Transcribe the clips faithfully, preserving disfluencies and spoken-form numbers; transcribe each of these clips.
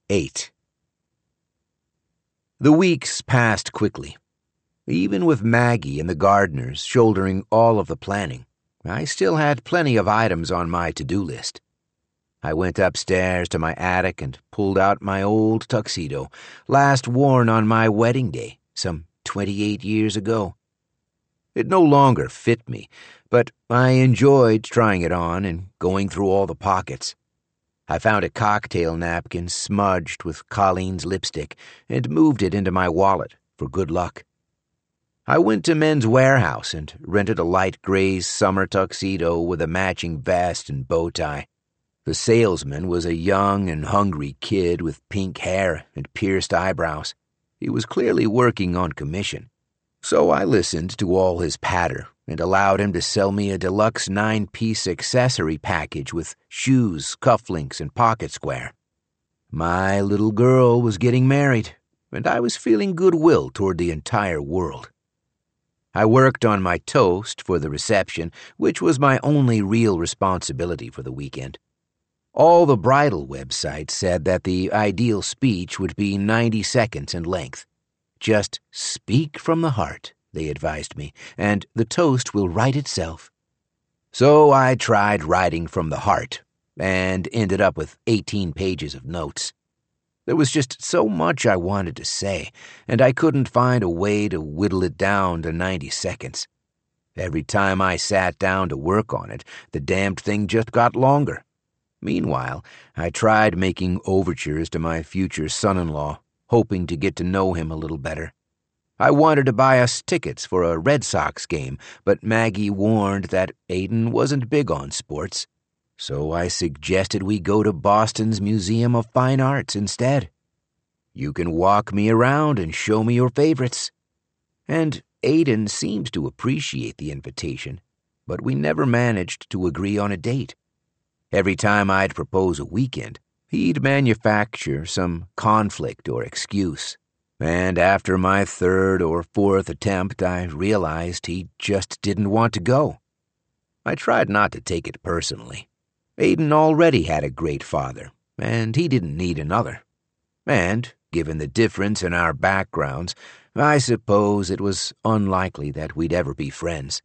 eight. The weeks passed quickly. Even with Maggie and the gardeners shouldering all of the planning, I still had plenty of items on my to-do list. I went upstairs to my attic and pulled out my old tuxedo, last worn on my wedding day, some twenty-eight years ago. It no longer fit me, but I enjoyed trying it on and going through all the pockets. I found a cocktail napkin smudged with Colleen's lipstick and moved it into my wallet for good luck. I went to Men's Warehouse and rented a light gray summer tuxedo with a matching vest and bow tie. The salesman was a young and hungry kid with pink hair and pierced eyebrows. He was clearly working on commission. So I listened to all his patter and allowed him to sell me a deluxe nine-piece accessory package with shoes, cufflinks, and pocket square. My little girl was getting married, and I was feeling goodwill toward the entire world. I worked on my toast for the reception, which was my only real responsibility for the weekend. All the bridal websites said that the ideal speech would be ninety seconds in length. Just speak from the heart, they advised me, and the toast will write itself. So I tried writing from the heart, and ended up with eighteen pages of notes. There was just so much I wanted to say, and I couldn't find a way to whittle it down to ninety seconds. Every time I sat down to work on it, the damned thing just got longer. Meanwhile, I tried making overtures to my future son-in-law, hoping to get to know him a little better. I wanted to buy us tickets for a Red Sox game, but Maggie warned that Aiden wasn't big on sports. So I suggested we go to Boston's Museum of Fine Arts instead. You can walk me around and show me your favorites. And Aiden seemed to appreciate the invitation, but we never managed to agree on a date. Every time I'd propose a weekend, he'd manufacture some conflict or excuse. And after my third or fourth attempt, I realized he just didn't want to go. I tried not to take it personally. Aiden already had a great father, and he didn't need another. And, given the difference in our backgrounds, I suppose it was unlikely that we'd ever be friends.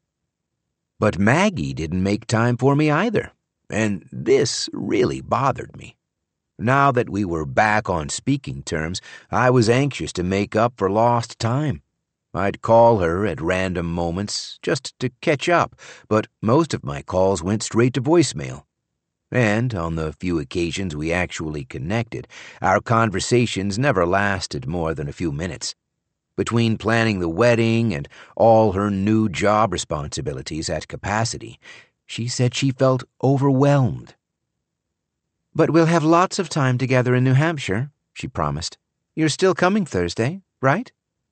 But Maggie didn't make time for me either, and this really bothered me. Now that we were back on speaking terms, I was anxious to make up for lost time. I'd call her at random moments just to catch up, but most of my calls went straight to voicemail. And on the few occasions we actually connected, our conversations never lasted more than a few minutes. Between planning the wedding and all her new job responsibilities at Capacity, she said she felt overwhelmed. "But we'll have lots of time together in New Hampshire," she promised. "You're still coming Thursday, right?"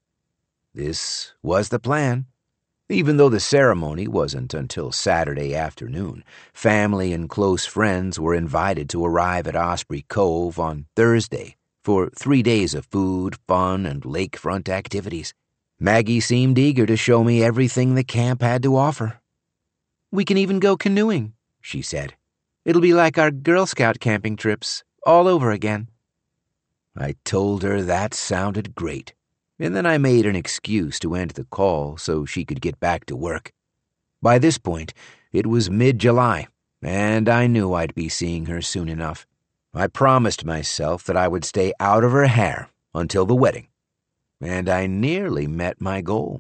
This was the plan. Even though the ceremony wasn't until Saturday afternoon, family and close friends were invited to arrive at Osprey Cove on Thursday for three days of food, fun, and lakefront activities. Maggie seemed eager to show me everything the camp had to offer. "We can even go canoeing," she said. "It'll be like our Girl Scout camping trips, all over again." I told her that sounded great, and then I made an excuse to end the call so she could get back to work. By this point, it was mid-July, and I knew I'd be seeing her soon enough. I promised myself that I would stay out of her hair until the wedding, and I nearly met my goal.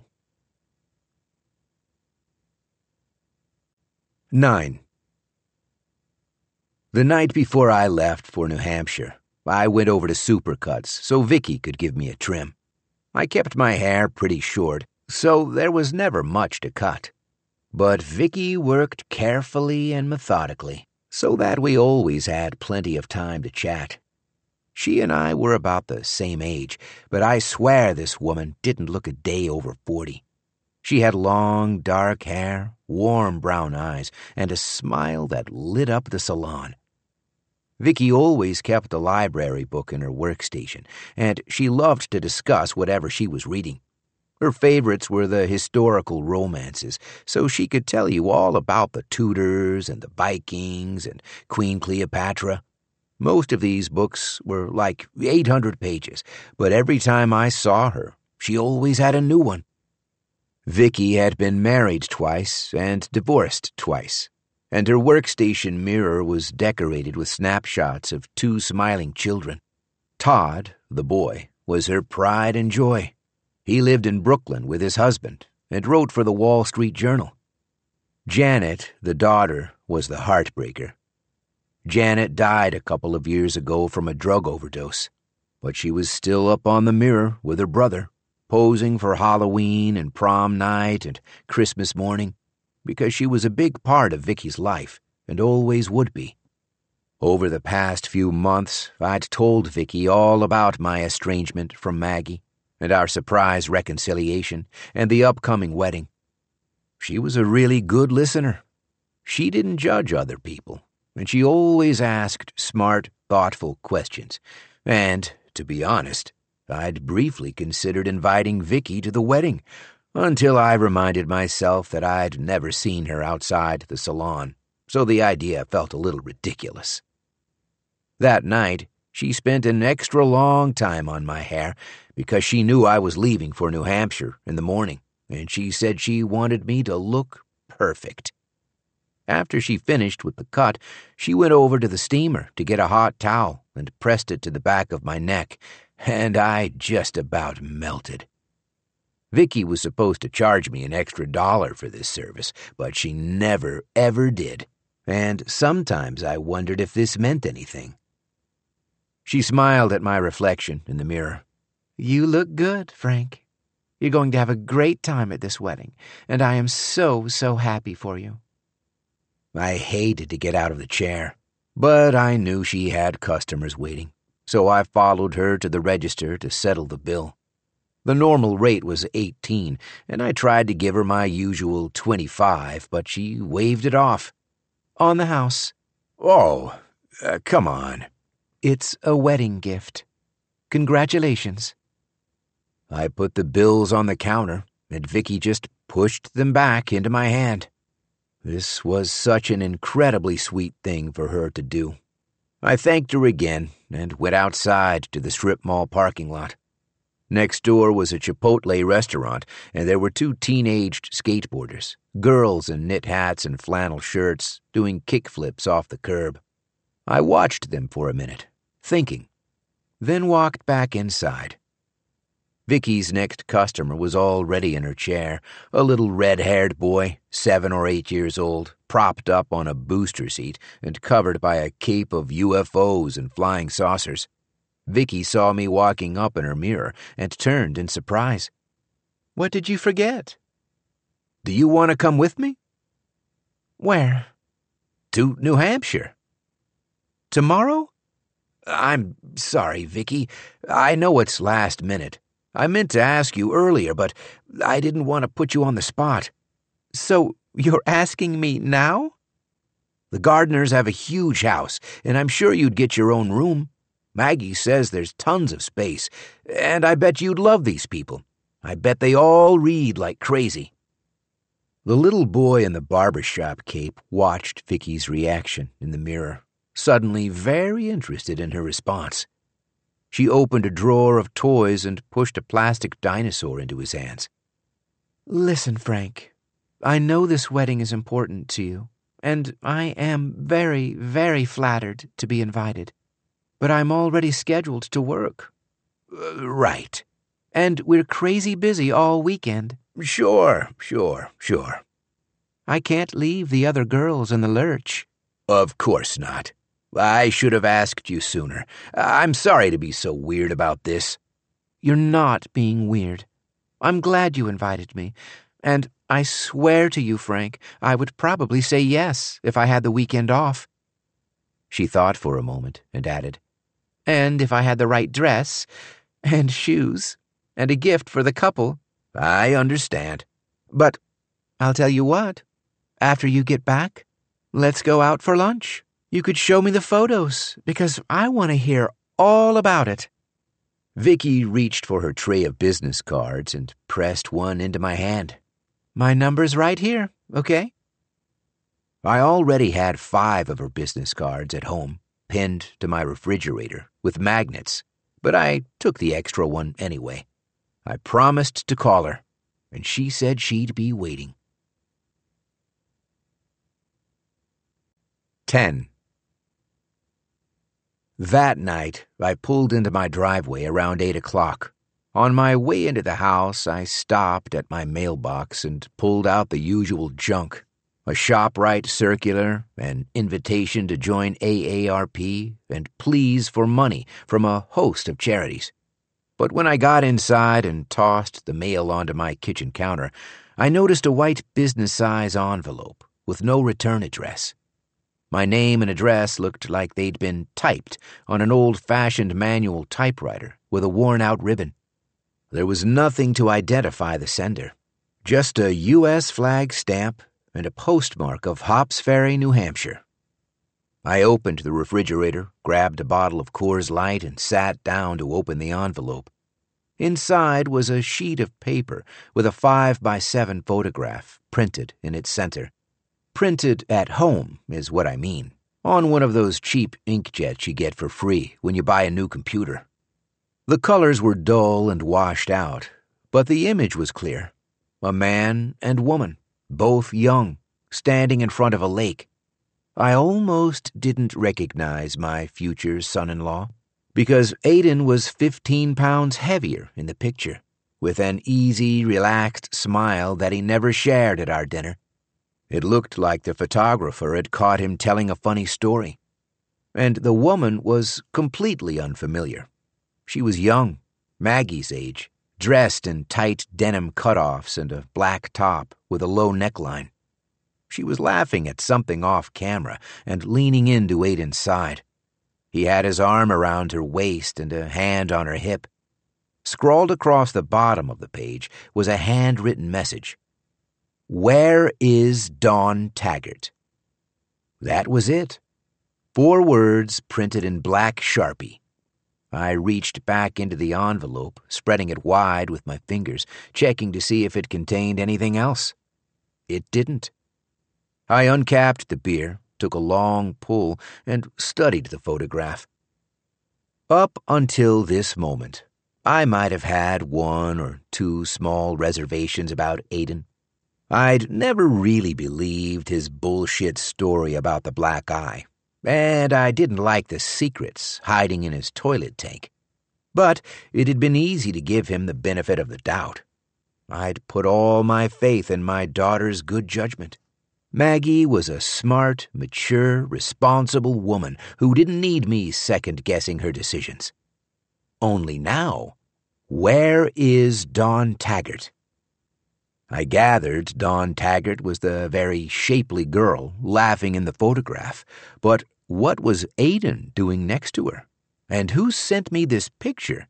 nine. The night before I left for New Hampshire, I went over to Supercuts so Vicky could give me a trim. I kept my hair pretty short, so there was never much to cut. But Vicky worked carefully and methodically, so that we always had plenty of time to chat. She and I were about the same age, but I swear this woman didn't look a day over forty. She had long, dark hair, warm brown eyes, and a smile that lit up the salon. Vicky always kept a library book in her workstation, and she loved to discuss whatever she was reading. Her favorites were the historical romances, so she could tell you all about the Tudors and the Vikings and Queen Cleopatra. Most of these books were like eight hundred pages, but every time I saw her, she always had a new one. Vicky had been married twice and divorced twice, and her workstation mirror was decorated with snapshots of two smiling children. Todd, the boy, was her pride and joy. He lived in Brooklyn with his husband and wrote for the Wall Street Journal. Janet, the daughter, was the heartbreaker. Janet died a couple of years ago from a drug overdose, but she was still up on the mirror with her brother, posing for Halloween and prom night and Christmas morning, because she was a big part of Vicky's life and always would be. Over the past few months, I'd told Vicky all about my estrangement from Maggie and our surprise reconciliation and the upcoming wedding. She was a really good listener. She didn't judge other people, and she always asked smart, thoughtful questions. And, to be honest, I'd briefly considered inviting Vicky to the wedding, until I reminded myself that I'd never seen her outside the salon, so the idea felt a little ridiculous. That night, she spent an extra long time on my hair because she knew I was leaving for New Hampshire in the morning, and she said she wanted me to look perfect. After she finished with the cut, she went over to the steamer to get a hot towel and pressed it to the back of my neck, and I just about melted. Vicky was supposed to charge me an extra dollar for this service, but she never, ever did, and sometimes I wondered if this meant anything. She smiled at my reflection in the mirror. "You look good, Frank. You're going to have a great time at this wedding, and I am so, so happy for you." I hated to get out of the chair, but I knew she had customers waiting, so I followed her to the register to settle the bill. The normal rate was eighteen, and I tried to give her my usual twenty-five, but she waved it off. "On the house." "Oh, uh, come on." "It's a wedding gift. Congratulations." I put the bills on the counter, and Vicky just pushed them back into my hand. This was such an incredibly sweet thing for her to do. I thanked her again and went outside to the strip mall parking lot. Next door was a Chipotle restaurant, and there were two teenaged skateboarders, girls in knit hats and flannel shirts, doing kickflips off the curb. I watched them for a minute, thinking, then walked back inside. Vicky's next customer was already in her chair, a little red-haired boy, seven or eight years old, propped up on a booster seat and covered by a cape of U F Os and flying saucers. Vicky saw me walking up in her mirror and turned in surprise. "What did you forget?" "Do you want to come with me?" "Where?" "To New Hampshire." "Tomorrow?" "I'm sorry, Vicky. I know it's last minute. I meant to ask you earlier, but I didn't want to put you on the spot." "So you're asking me now?" "The Gardners have a huge house, and I'm sure you'd get your own room. Maggie says there's tons of space, and I bet you'd love these people. I bet they all read like crazy." The little boy in the barber shop cape watched Vicky's reaction in the mirror, suddenly very interested in her response. She opened a drawer of toys and pushed a plastic dinosaur into his hands. "Listen, Frank, I know this wedding is important to you, and I am very, very flattered to be invited. But I'm already scheduled to work." Uh, right. "And we're crazy busy all weekend." Sure, sure, sure. "I can't leave the other girls in the lurch." Of course not. I should have asked you sooner. I'm sorry to be so weird about this." "You're not being weird. I'm glad you invited me, and I swear to you, Frank, I would probably say yes if I had the weekend off." She thought for a moment and added, "And if I had the right dress, and shoes, and a gift for the couple." "I understand. But I'll tell you what, after you get back, let's go out for lunch. You could show me the photos, because I want to hear all about it." Vicky reached for her tray of business cards and pressed one into my hand. "My number's right here, okay?" I already had five of her business cards at home, pinned to my refrigerator with magnets, but I took the extra one anyway. I promised to call her, and she said she'd be waiting. ten. That night, I pulled into my driveway around eight o'clock. On my way into the house, I stopped at my mailbox and pulled out the usual junk. A ShopRite circular, an invitation to join A A R P, and pleas for money from a host of charities. But when I got inside and tossed the mail onto my kitchen counter, I noticed a white business-size envelope with no return address. My name and address looked like they'd been typed on an old-fashioned manual typewriter with a worn-out ribbon. There was nothing to identify the sender, just a U S flag stamp and a postmark of Hops Ferry, New Hampshire. I opened the refrigerator, grabbed a bottle of Coors Light, and sat down to open the envelope. Inside was a sheet of paper with a five by seven photograph printed in its center. Printed at home is what I mean, on one of those cheap inkjets you get for free when you buy a new computer. The colors were dull and washed out, but the image was clear. A man and woman, both young, standing in front of a lake. I almost didn't recognize my future son-in-law, because Aiden was fifteen pounds heavier in the picture, with an easy, relaxed smile that he never shared at our dinner. It looked like the photographer had caught him telling a funny story. And the woman was completely unfamiliar. She was young, Maggie's age, dressed in tight denim cutoffs and a black top with a low neckline. She was laughing at something off camera and leaning into Aiden's side. He had his arm around her waist and a hand on her hip. Scrawled across the bottom of the page was a handwritten message. "Where is Dawn Taggart?" That was it. Four words printed in black Sharpie. I reached back into the envelope, spreading it wide with my fingers, checking to see if it contained anything else. It didn't. I uncapped the beer, took a long pull, and studied the photograph. Up until this moment, I might have had one or two small reservations about Aiden. I'd never really believed his bullshit story about the black eye, and I didn't like the secrets hiding in his toilet tank. But it had been easy to give him the benefit of the doubt. I'd put all my faith in my daughter's good judgment. Maggie was a smart, mature, responsible woman who didn't need me second-guessing her decisions. Only now, where is Dawn Taggart? I gathered Dawn Taggart was the very shapely girl laughing in the photograph, but what was Aiden doing next to her? And who sent me this picture?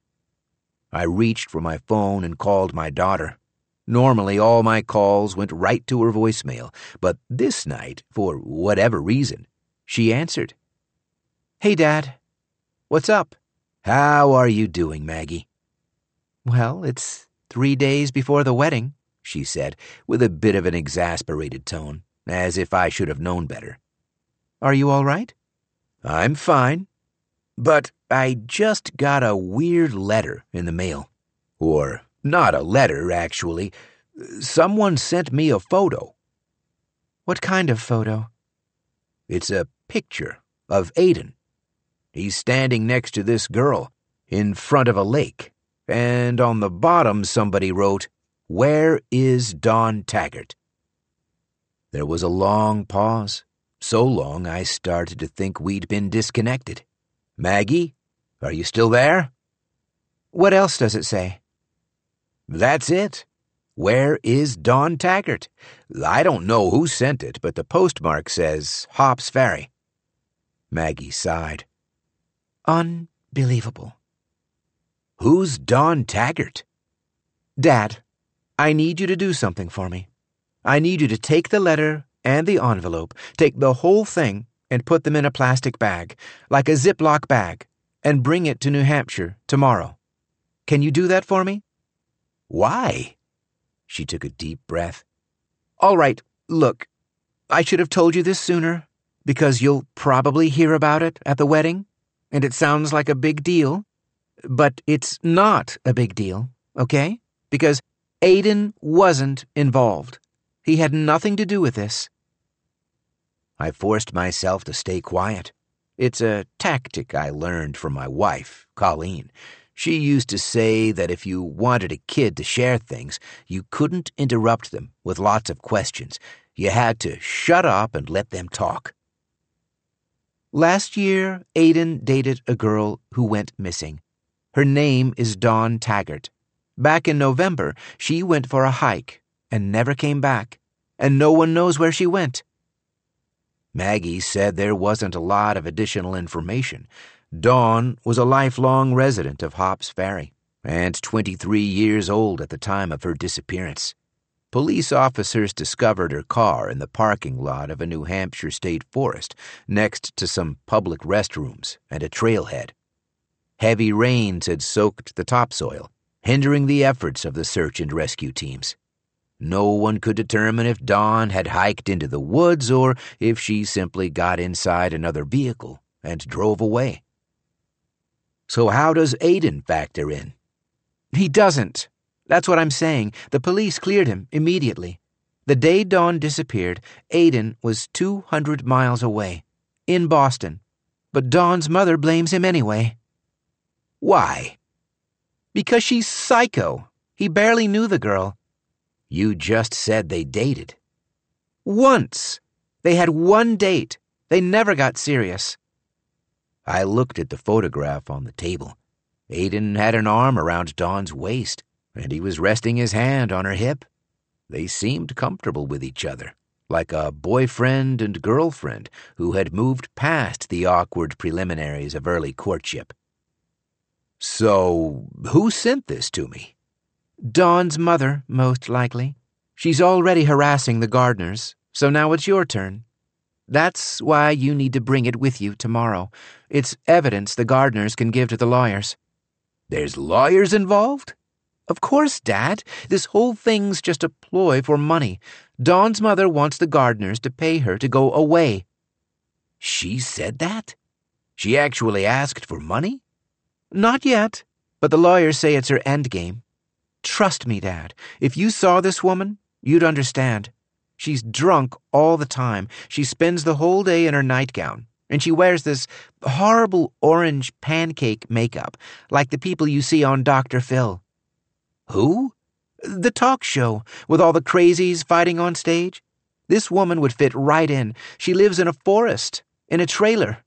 I reached for my phone and called my daughter. Normally, all my calls went right to her voicemail, but this night, for whatever reason, she answered. "Hey, Dad. What's up?" "How are you doing, Maggie?" "Well, it's three days before the wedding," she said, with a bit of an exasperated tone, as if I should have known better. "Are you all right?" "I'm fine. But I just got a weird letter in the mail. Or not a letter, actually. Someone sent me a photo." "What kind of photo?" "It's a picture of Aiden. He's standing next to this girl, in front of a lake, and on the bottom somebody wrote, 'Where is Dawn Taggart?'" There was a long pause, so long I started to think we'd been disconnected. "Maggie, are you still there?" "What else does it say?" "That's it. Where is Dawn Taggart? I don't know who sent it, but the postmark says Hops Ferry." Maggie sighed. "Unbelievable." "Who's Dawn Taggart?" "Dad, I need you to do something for me. I need you to take the letter and the envelope, take the whole thing, and put them in a plastic bag, like a Ziploc bag, and bring it to New Hampshire tomorrow. Can you do that for me?" "Why?" She took a deep breath. "All right, look, I should have told you this sooner, Because you'll probably hear about it at the wedding, and it sounds like a big deal. But it's not a big deal, okay? Because Aiden wasn't involved. He had nothing to do with this. I forced myself to stay quiet. It's a tactic I learned from my wife, Colleen. She used to say that if you wanted a kid to share things, you couldn't interrupt them with lots of questions. You had to shut up and let them talk. Last year, Aiden dated a girl who went missing. Her name is Dawn Taggart. Back in November, she went for a hike and never came back, and no one knows where she went. Maggie said there wasn't a lot of additional information. Dawn was a lifelong resident of Hops Ferry and twenty-three years old at the time of her disappearance. Police officers discovered her car in the parking lot of a New Hampshire state forest next to some public restrooms and a trailhead. Heavy rains had soaked the topsoil, hindering the efforts of the search and rescue teams. No one could determine if Dawn had hiked into the woods or if she simply got inside another vehicle and drove away. So how does Aiden factor in? He doesn't. That's what I'm saying. The police cleared him immediately. The day Dawn disappeared, Aiden was two hundred miles away, in Boston. But Dawn's mother blames him anyway. Why? Because she's psycho. He barely knew the girl. You just said they dated. Once. They had one date. They never got serious. I looked at the photograph on the table. Aiden had an arm around Dawn's waist, and he was resting his hand on her hip. They seemed comfortable with each other, like a boyfriend and girlfriend who had moved past the awkward preliminaries of early courtship. So, who sent this to me? Dawn's mother, most likely. She's already harassing the Gardners, so now it's your turn. That's why you need to bring it with you tomorrow. It's evidence the Gardners can give to the lawyers. There's lawyers involved? Of course, Dad. This whole thing's just a ploy for money. Dawn's mother wants the Gardners to pay her to go away. She said that? She actually asked for money? Not yet, but the lawyers say it's her endgame. Trust me, Dad. If you saw this woman, you'd understand. She's drunk all the time. She spends the whole day in her nightgown, and she wears this horrible orange pancake makeup, like the people you see on Doctor Phil. Who? The talk show, with all the crazies fighting on stage. This woman would fit right in. She lives in a forest, in a trailer.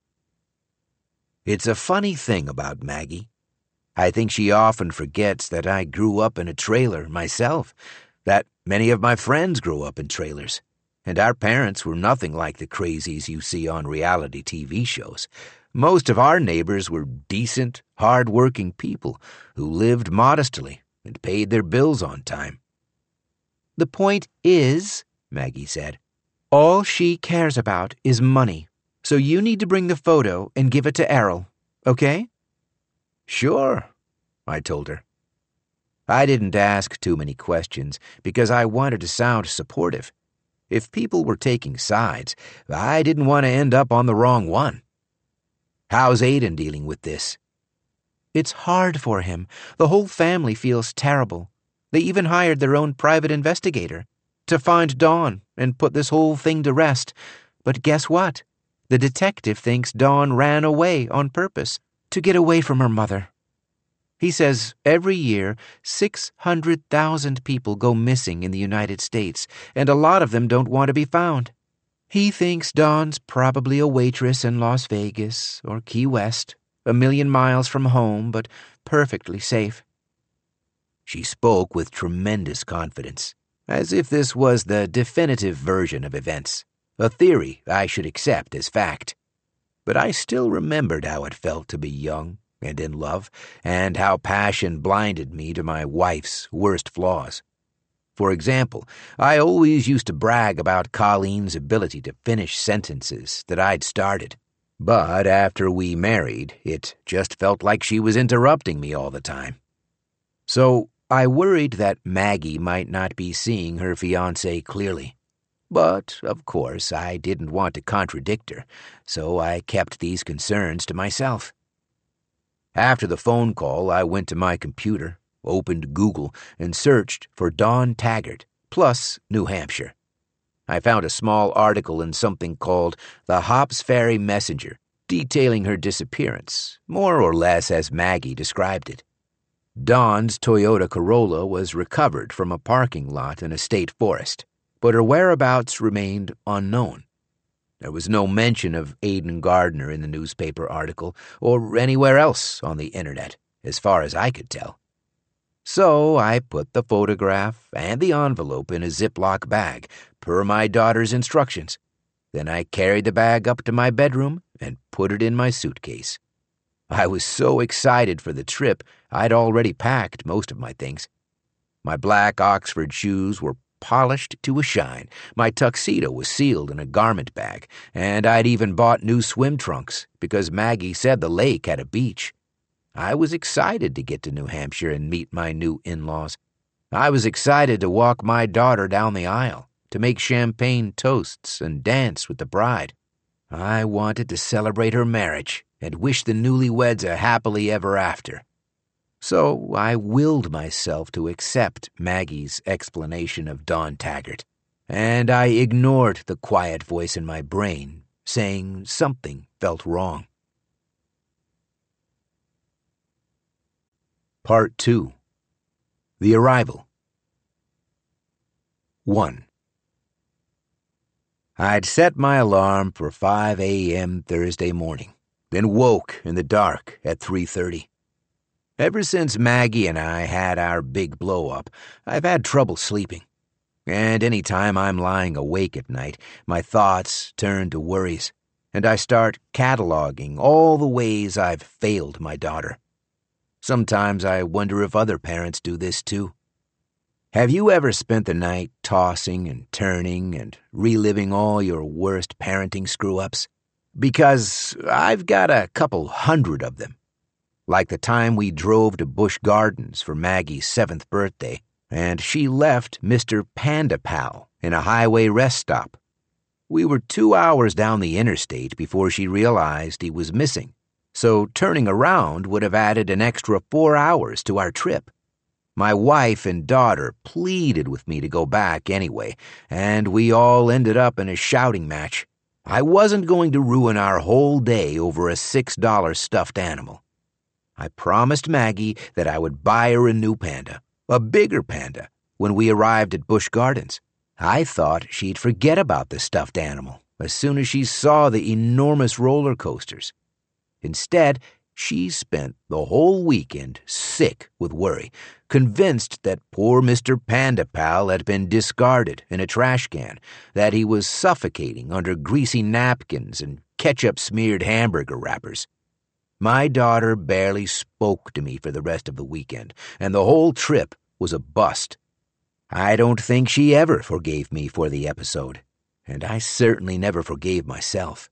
It's a funny thing about Maggie. I think she often forgets that I grew up in a trailer myself, that many of my friends grew up in trailers, and our parents were nothing like the crazies you see on reality T V shows. Most of our neighbors were decent, hard-working people who lived modestly and paid their bills on time. The point is, Maggie said, all she cares about is money. So you need to bring the photo and give it to Errol, okay? Sure, I told her. I didn't ask too many questions because I wanted to sound supportive. If people were taking sides, I didn't want to end up on the wrong one. How's Aiden dealing with this? It's hard for him. The whole family feels terrible. They even hired their own private investigator to find Dawn and put this whole thing to rest. But guess what? The detective thinks Dawn ran away on purpose to get away from her mother. He says every year six hundred thousand people go missing in the United States, and a lot of them don't want to be found. He thinks Dawn's probably a waitress in Las Vegas or Key West, a million miles from home, but perfectly safe. She spoke with tremendous confidence, as if this was the definitive version of events, a theory I should accept as fact. But I still remembered how it felt to be young and in love, and how passion blinded me to my wife's worst flaws. For example, I always used to brag about Colleen's ability to finish sentences that I'd started. But after we married, it just felt like she was interrupting me all the time. So I worried that Maggie might not be seeing her fiancé clearly. But, of course, I didn't want to contradict her, so I kept these concerns to myself. After the phone call, I went to my computer, opened Google, and searched for Dawn Taggart, plus New Hampshire. I found a small article in something called the Hops Ferry Messenger, detailing her disappearance, more or less as Maggie described it. Dawn's Toyota Corolla was recovered from a parking lot in a state forest, but her whereabouts remained unknown. There was no mention of Aidan Gardner in the newspaper article or anywhere else on the internet, as far as I could tell. So I put the photograph and the envelope in a Ziploc bag, per my daughter's instructions. Then I carried the bag up to my bedroom and put it in my suitcase. I was so excited for the trip, I'd already packed most of my things. My black Oxford shoes were polished to a shine, my tuxedo was sealed in a garment bag, and I'd even bought new swim trunks because Maggie said the lake had a beach. I was excited to get to New Hampshire and meet my new in-laws. I was excited to walk my daughter down the aisle, to make champagne toasts and dance with the bride. I wanted to celebrate her marriage and wish the newlyweds a happily ever after. So I willed myself to accept Maggie's explanation of Dawn Taggart, and I ignored the quiet voice in my brain saying something felt wrong. Part two. The Arrival. one. I'd set my alarm for five a.m. Thursday morning, then woke in the dark at three thirty. Ever since Maggie and I had our big blow-up, I've had trouble sleeping. And any time I'm lying awake at night, my thoughts turn to worries, and I start cataloging all the ways I've failed my daughter. Sometimes I wonder if other parents do this too. Have you ever spent the night tossing and turning and reliving all your worst parenting screw-ups? Because I've got a couple hundred of them. Like the time we drove to Busch Gardens for Maggie's seventh birthday, and she left Mister Panda Pal in a highway rest stop. We were two hours down the interstate before she realized he was missing, so turning around would have added an extra four hours to our trip. My wife and daughter pleaded with me to go back anyway, and we all ended up in a shouting match. I wasn't going to ruin our whole day over a six dollar stuffed animal. I promised Maggie that I would buy her a new panda, a bigger panda, when we arrived at Busch Gardens. I thought she'd forget about the stuffed animal as soon as she saw the enormous roller coasters. Instead, she spent the whole weekend sick with worry, convinced that poor Mister Panda Pal had been discarded in a trash can, that he was suffocating under greasy napkins and ketchup-smeared hamburger wrappers. My daughter barely spoke to me for the rest of the weekend, and the whole trip was a bust. I don't think she ever forgave me for the episode, and I certainly never forgave myself.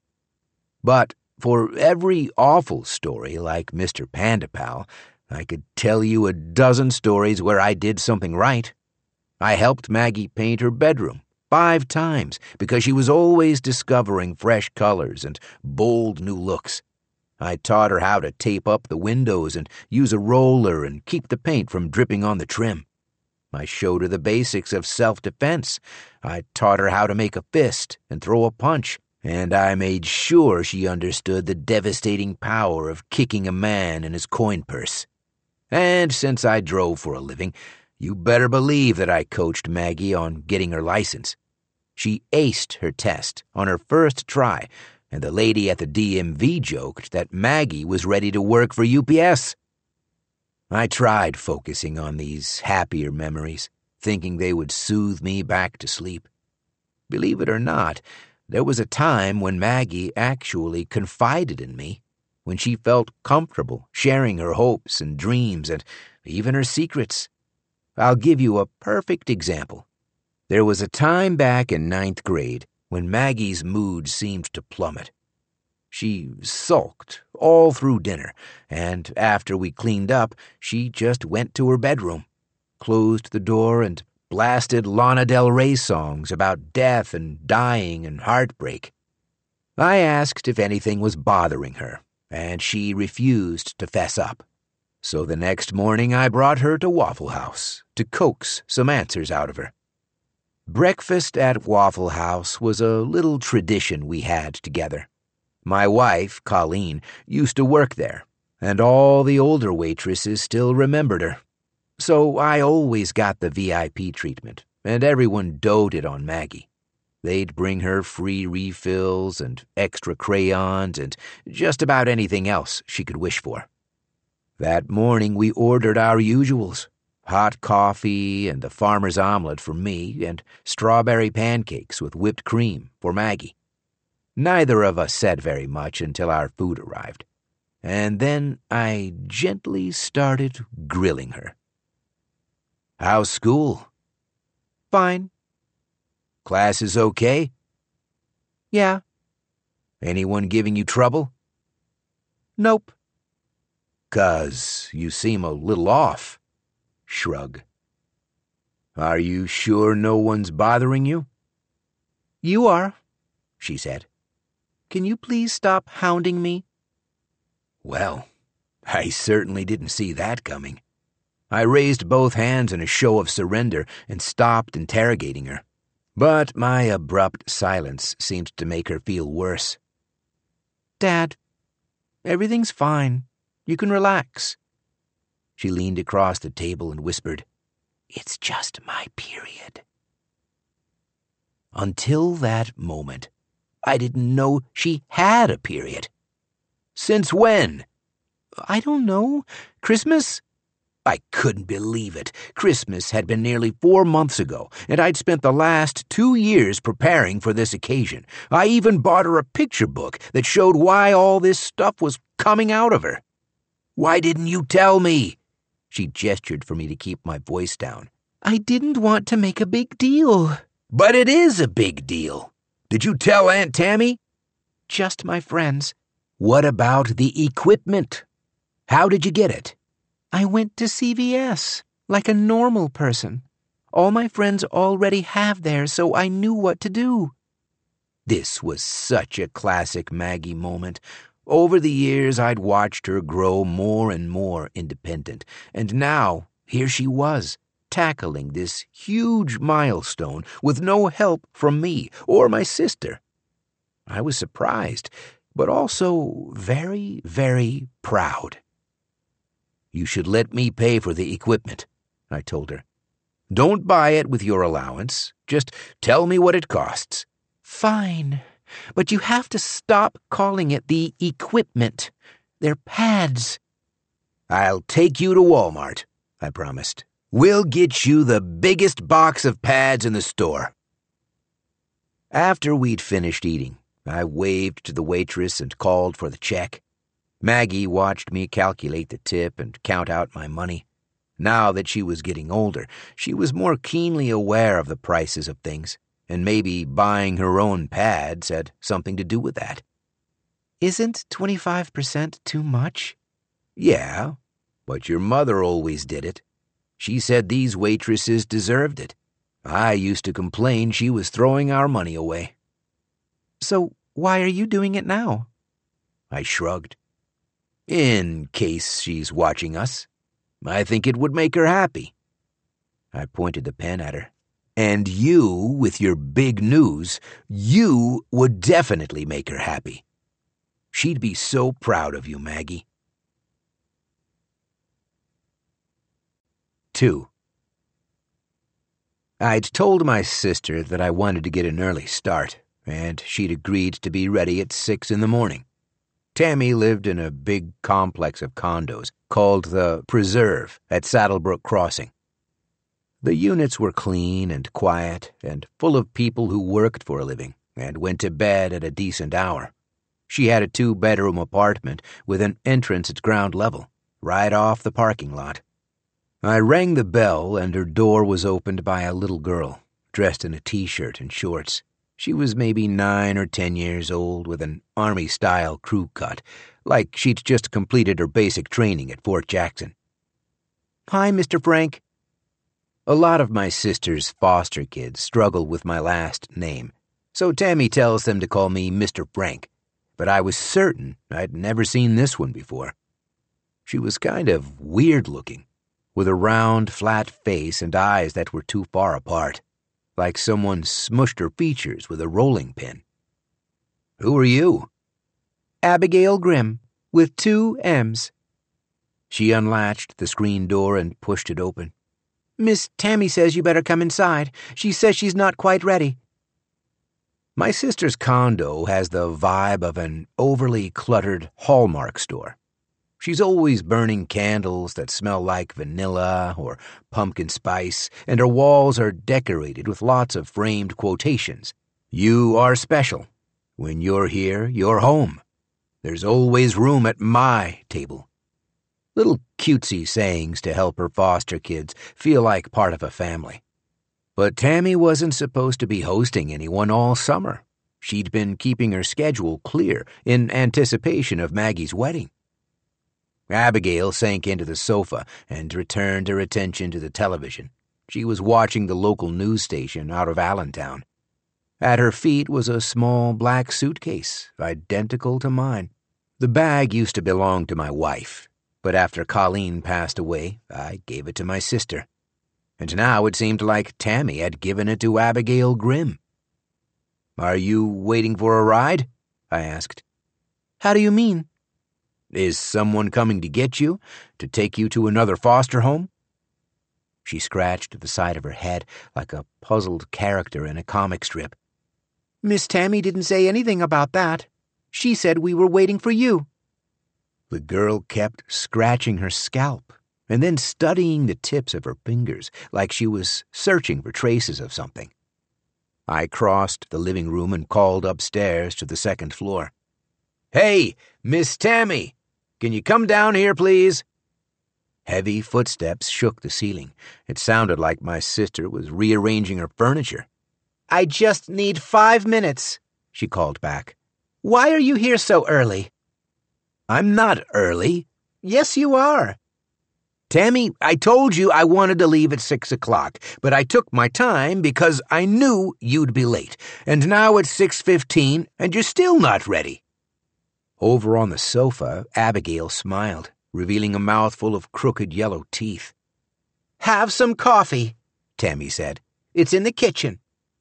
But for every awful story like Mister Panda Pal, I could tell you a dozen stories where I did something right. I helped Maggie paint her bedroom five times because she was always discovering fresh colors and bold new looks. I taught her how to tape up the windows and use a roller and keep the paint from dripping on the trim. I showed her the basics of self-defense. I taught her how to make a fist and throw a punch, and I made sure she understood the devastating power of kicking a man in his coin purse. And since I drove for a living, you better believe that I coached Maggie on getting her license. She aced her test on her first try, and the lady at the D M V joked that Maggie was ready to work for U P S. I tried focusing on these happier memories, thinking they would soothe me back to sleep. Believe it or not, there was a time when Maggie actually confided in me, when she felt comfortable sharing her hopes and dreams and even her secrets. I'll give you a perfect example. There was a time back in ninth grade when Maggie's mood seemed to plummet. She sulked all through dinner, and after we cleaned up, she just went to her bedroom, closed the door, and blasted Lana Del Rey songs about death and dying and heartbreak. I asked if anything was bothering her, and she refused to fess up. So the next morning I brought her to Waffle House to coax some answers out of her. Breakfast at Waffle House was a little tradition we had together. My wife, Colleen, used to work there, and all the older waitresses still remembered her. So I always got the V I P treatment, and everyone doted on Maggie. They'd bring her free refills and extra crayons and just about anything else she could wish for. That morning we ordered our usuals, hot coffee and the farmer's omelet for me and strawberry pancakes with whipped cream for Maggie. Neither of us said very much until our food arrived, and then I gently started grilling her. "How's school?" "Fine." "Classes okay?" "Yeah." "Anyone giving you trouble?" "Nope." "'Cause you seem a little off." Shrug. "Are you sure no one's bothering you?" "You are," she said. "Can you please stop hounding me?" Well, I certainly didn't see that coming. I raised both hands in a show of surrender and stopped interrogating her. But my abrupt silence seemed to make her feel worse. "Dad, everything's fine. You can relax." She leaned across the table and whispered, "It's just my period." Until that moment, I didn't know she had a period. Since when? "I don't know. Christmas?" I couldn't believe it. Christmas had been nearly four months ago, and I'd spent the last two years preparing for this occasion. I even bought her a picture book that showed why all this stuff was coming out of her. "Why didn't you tell me?" She gestured for me to keep my voice down. "I didn't want to make a big deal." "But it is a big deal. Did you tell Aunt Tammy?" "Just my friends." "What about the equipment? How did you get it?" "I went to C V S, like a normal person. All my friends already have theirs, so I knew what to do." This was such a classic Maggie moment. Over the years, I'd watched her grow more and more independent, and now here she was, tackling this huge milestone with no help from me or my sister. I was surprised, but also very, very proud. "You should let me pay for the equipment," I told her. "Don't buy it with your allowance. Just tell me what it costs." "Fine, but you have to stop calling it the equipment. They're pads." "I'll take you to Walmart," I promised. "We'll get you the biggest box of pads in the store." After we'd finished eating, I waved to the waitress and called for the check. Maggie watched me calculate the tip and count out my money. Now that she was getting older, she was more keenly aware of the prices of things, and maybe buying her own pads had something to do with that. "Isn't twenty-five percent too much?" "Yeah, but your mother always did it. She said these waitresses deserved it. I used to complain she was throwing our money away." "So why are you doing it now?" I shrugged. "In case she's watching us. I think it would make her happy." I pointed the pen at her. "And you, with your big news, you would definitely make her happy. She'd be so proud of you, Maggie." Two. I'd told my sister that I wanted to get an early start, and she'd agreed to be ready at six in the morning. Tammy lived in a big complex of condos called the Preserve at Saddlebrook Crossing. The units were clean and quiet and full of people who worked for a living and went to bed at a decent hour. She had a two-bedroom apartment with an entrance at ground level, right off the parking lot. I rang the bell and her door was opened by a little girl, dressed in a t-shirt and shorts. She was maybe nine or ten years old with an Army-style crew cut, like she'd just completed her basic training at Fort Jackson. "Hi, Mister Frank." A lot of my sister's foster kids struggle with my last name, so Tammy tells them to call me Mister Frank, but I was certain I'd never seen this one before. She was kind of weird-looking, with a round, flat face and eyes that were too far apart, like someone smushed her features with a rolling pin. "Who are you?" "Abigail Grimm, with two M's." She unlatched the screen door and pushed it open. "Miss Tammy says you better come inside. She says she's not quite ready." My sister's condo has the vibe of an overly cluttered Hallmark store. She's always burning candles that smell like vanilla or pumpkin spice, and her walls are decorated with lots of framed quotations. "You are special. When you're here, you're home. There's always room at my table." Little cutesy sayings to help her foster kids feel like part of a family. But Tammy wasn't supposed to be hosting anyone all summer. She'd been keeping her schedule clear in anticipation of Maggie's wedding. Abigail sank into the sofa and returned her attention to the television. She was watching the local news station out of Allentown. At her feet was a small black suitcase, identical to mine. The bag used to belong to my wife, but after Colleen passed away, I gave it to my sister. And now it seemed like Tammy had given it to Abigail Grimm. "Are you waiting for a ride?" I asked. "How do you mean?" "Is someone coming to get you, to take you to another foster home?" She scratched the side of her head like a puzzled character in a comic strip. "Miss Tammy didn't say anything about that. She said we were waiting for you." The girl kept scratching her scalp and then studying the tips of her fingers like she was searching for traces of something. I crossed the living room and called upstairs to the second floor. "Hey, Miss Tammy! Can you come down here, please?" Heavy footsteps shook the ceiling. It sounded like my sister was rearranging her furniture. "I just need five minutes," she called back. "Why are you here so early?" "I'm not early." "Yes, you are." "Tammy, I told you I wanted to leave at six o'clock, but I took my time because I knew you'd be late, and now it's six fifteen, and you're still not ready." Over on the sofa, Abigail smiled, revealing a mouthful of crooked yellow teeth. "Have some coffee," Tammy said. "It's in the kitchen."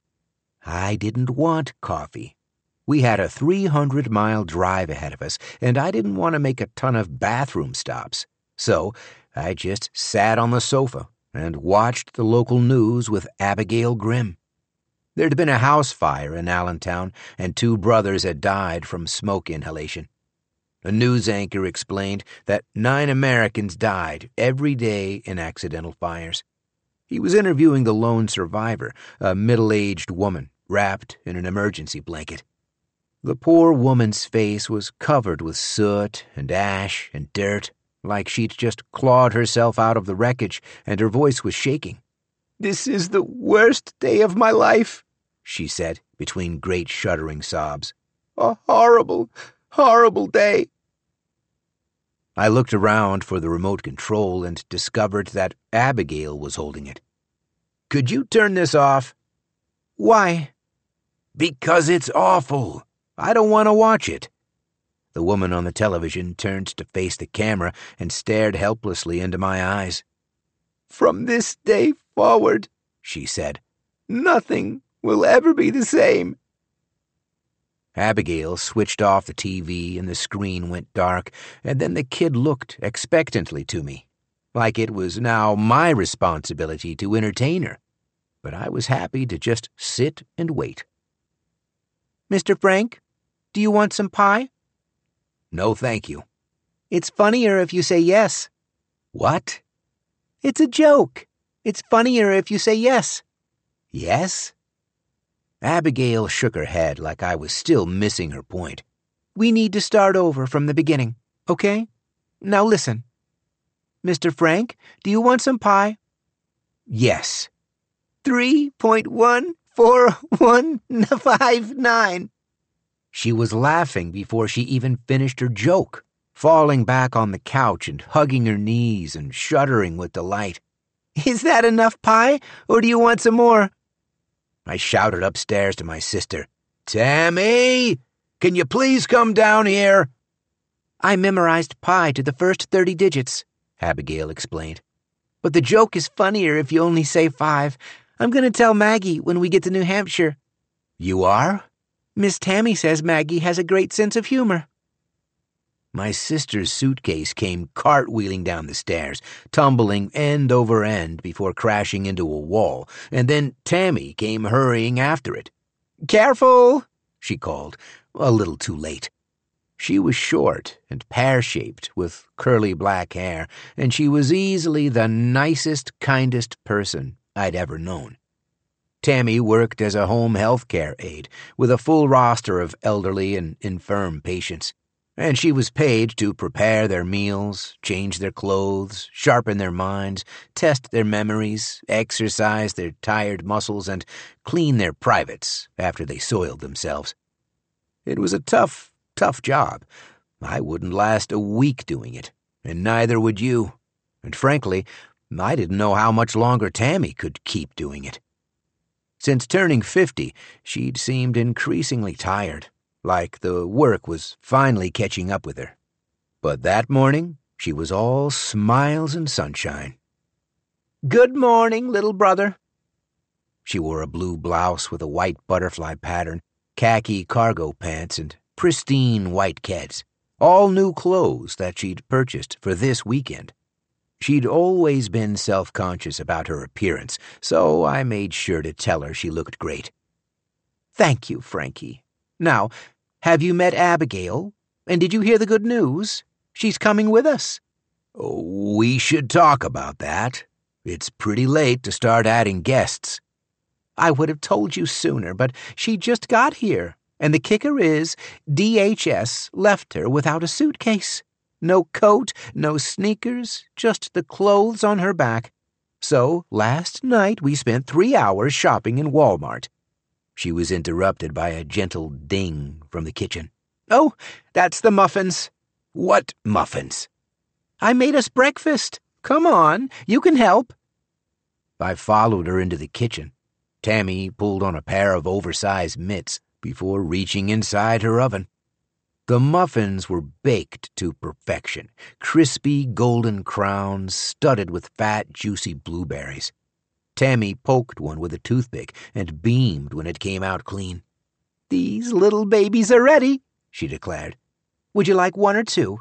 I didn't want coffee. We had a three hundred mile drive ahead of us, and I didn't want to make a ton of bathroom stops. So I just sat on the sofa and watched the local news with Abigail Grimm. There'd been a house fire in Allentown, and two brothers had died from smoke inhalation. A news anchor explained that nine Americans died every day in accidental fires. He was interviewing the lone survivor, a middle-aged woman wrapped in an emergency blanket. The poor woman's face was covered with soot and ash and dirt, like she'd just clawed herself out of the wreckage, and her voice was shaking. "This is the worst day of my life," she said, between great shuddering sobs. "A horrible, horrible day." I looked around for the remote control and discovered that Abigail was holding it. "Could you turn this off?" "Why?" "Because it's awful. I don't want to watch it." The woman on the television turned to face the camera and stared helplessly into my eyes. "From this day forward," she said, "nothing will ever be the same." Abigail switched off the T V and the screen went dark, and then the kid looked expectantly to me, like it was now my responsibility to entertain her. But I was happy to just sit and wait. "Mister Frank, do you want some pie?" "No, thank you." "It's funnier if you say yes." "What?" "It's a joke. It's funnier if you say yes." "Yes?" Abigail shook her head like I was still missing her point. "We need to start over from the beginning, okay? Now listen. Mister Frank, do you want some pie?" "Yes." Three point one four one five nine. She was laughing before she even finished her joke, falling back on the couch and hugging her knees and shuddering with delight. Is that enough pie, or do you want some more? I shouted upstairs to my sister, Tammy, can you please come down here? I memorized pi to the first thirty digits, Abigail explained. But the joke is funnier if you only say five. I'm going to tell Maggie when we get to New Hampshire. You are? Miss Tammy says Maggie has a great sense of humor. My sister's suitcase came cartwheeling down the stairs, tumbling end over end before crashing into a wall, and then Tammy came hurrying after it. Careful, she called, a little too late. She was short and pear-shaped with curly black hair, and she was easily the nicest, kindest person I'd ever known. Tammy worked as a home health care aide with a full roster of elderly and infirm patients, and she was paid to prepare their meals, change their clothes, sharpen their minds, test their memories, exercise their tired muscles, and clean their privates after they soiled themselves. It was a tough, tough job. I wouldn't last a week doing it, and neither would you. And frankly, I didn't know how much longer Tammy could keep doing it. Since turning fifty, she'd seemed increasingly tired, like the work was finally catching up with her. But that morning, she was all smiles and sunshine. Good morning, little brother. She wore a blue blouse with a white butterfly pattern, khaki cargo pants, and pristine white keds, all new clothes that she'd purchased for this weekend. She'd always been self-conscious about her appearance, so I made sure to tell her she looked great. Thank you, Frankie. Now, have you met Abigail? And did you hear the good news? She's coming with us. Oh, we should talk about that. It's pretty late to start adding guests. I would have told you sooner, but she just got here, and the kicker is D H S left her without a suitcase. No coat, no sneakers, just the clothes on her back. So last night we spent three hours shopping in Walmart. She was interrupted by a gentle ding from the kitchen. Oh, that's the muffins. What muffins? I made us breakfast. Come on, you can help. I followed her into the kitchen. Tammy pulled on a pair of oversized mitts before reaching inside her oven. The muffins were baked to perfection, crispy golden crowns studded with fat, juicy blueberries. Tammy poked one with a toothpick and beamed when it came out clean. These little babies are ready, she declared. Would you like one or two?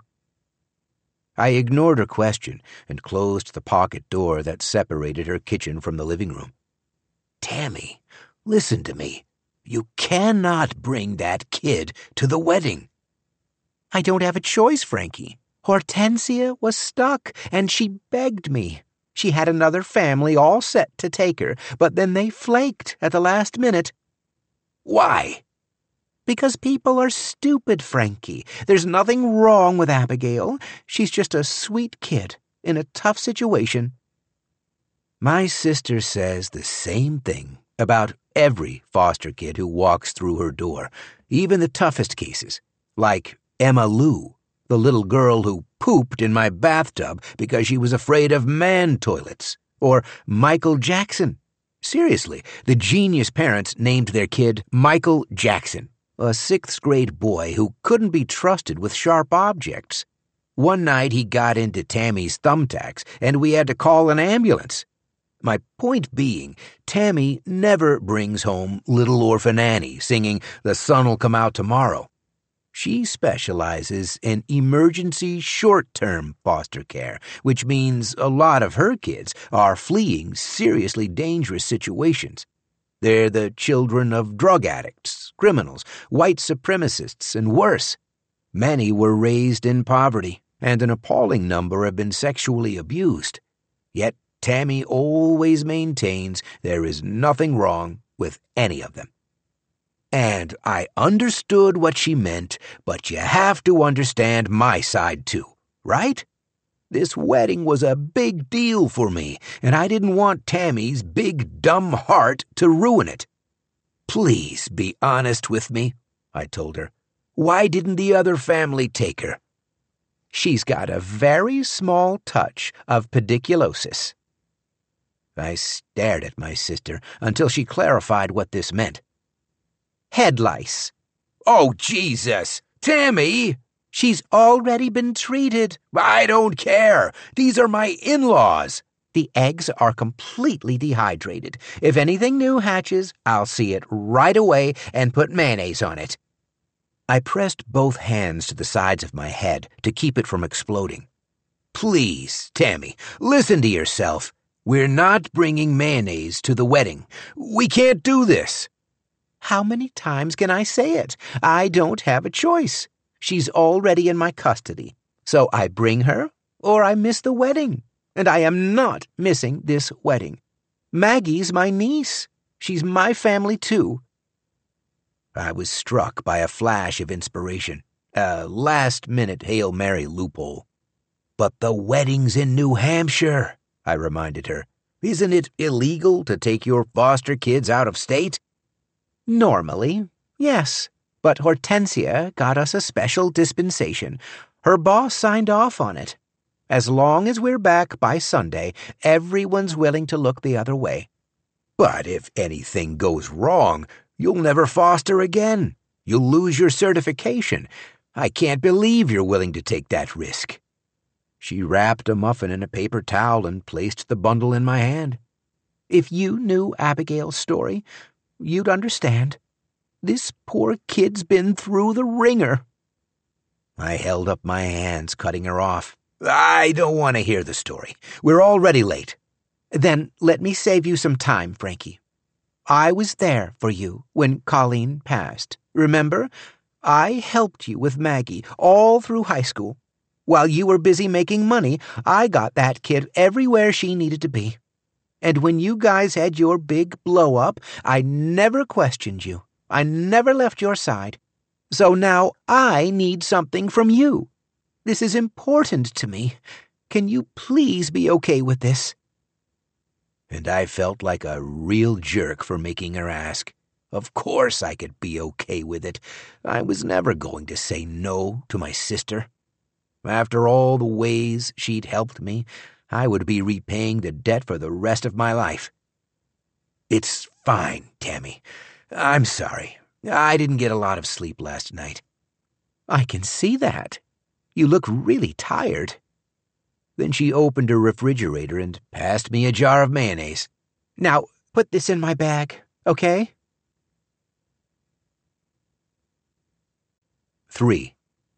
I ignored her question and closed the pocket door that separated her kitchen from the living room. Tammy, listen to me. You cannot bring that kid to the wedding. I don't have a choice, Frankie. Hortensia was stuck, and she begged me. She had another family all set to take her, but then they flaked at the last minute. Why? Because people are stupid, Frankie. There's nothing wrong with Abigail. She's just a sweet kid in a tough situation. My sister says the same thing about every foster kid who walks through her door, even the toughest cases, like Emma Lou, the little girl who pooped in my bathtub because she was afraid of man toilets, or Michael Jackson. Seriously, the genius parents named their kid Michael Jackson, a sixth-grade boy who couldn't be trusted with sharp objects. One night he got into Tammy's thumbtacks, and we had to call an ambulance. My point being, Tammy never brings home Little Orphan Annie singing "The Sun'll Come Out Tomorrow." She specializes in emergency short-term foster care, which means a lot of her kids are fleeing seriously dangerous situations. They're the children of drug addicts, criminals, white supremacists, and worse. Many were raised in poverty, and an appalling number have been sexually abused. Yet Tammy always maintains there is nothing wrong with any of them. And I understood what she meant, but you have to understand my side too, right? This wedding was a big deal for me, and I didn't want Tammy's big, dumb heart to ruin it. Please be honest with me, I told her. Why didn't the other family take her? She's got a very small touch of pediculosis. I stared at my sister until she clarified what this meant. Head lice. Oh, Jesus! Tammy! She's already been treated. I don't care. These are my in-laws. The eggs are completely dehydrated. If anything new hatches, I'll see it right away and put mayonnaise on it. I pressed both hands to the sides of my head to keep it from exploding. Please, Tammy, listen to yourself. We're not bringing mayonnaise to the wedding. We can't do this. How many times can I say it? I don't have a choice. She's already in my custody. So I bring her, or I miss the wedding. And I am not missing this wedding. Maggie's my niece. She's my family, too. I was struck by a flash of inspiration, a last-minute Hail Mary loophole. But the wedding's in New Hampshire, I reminded her. Isn't it illegal to take your foster kids out of state? Normally, yes. But Hortensia got us a special dispensation. Her boss signed off on it. As long as we're back by Sunday, everyone's willing to look the other way. But if anything goes wrong, you'll never foster again. You'll lose your certification. I can't believe you're willing to take that risk. She wrapped a muffin in a paper towel and placed the bundle in my hand. If you knew Abigail's story, you'd understand. This poor kid's been through the ringer. I held up my hands, cutting her off. I don't want to hear the story. We're already late. Then let me save you some time, Frankie. I was there for you when Colleen passed. Remember? I helped you with Maggie all through high school. While you were busy making money, I got that kid everywhere she needed to be. And when you guys had your big blow-up, I never questioned you. I never left your side. So now I need something from you. This is important to me. Can you please be okay with this? And I felt like a real jerk for making her ask. Of course I could be okay with it. I was never going to say no to my sister. After all the ways she'd helped me, I would be repaying the debt for the rest of my life. It's fine, Tammy. I'm sorry. I didn't get a lot of sleep last night. I can see that. You look really tired. Then she opened her refrigerator and passed me a jar of mayonnaise. Now, put this in my bag, okay? Three.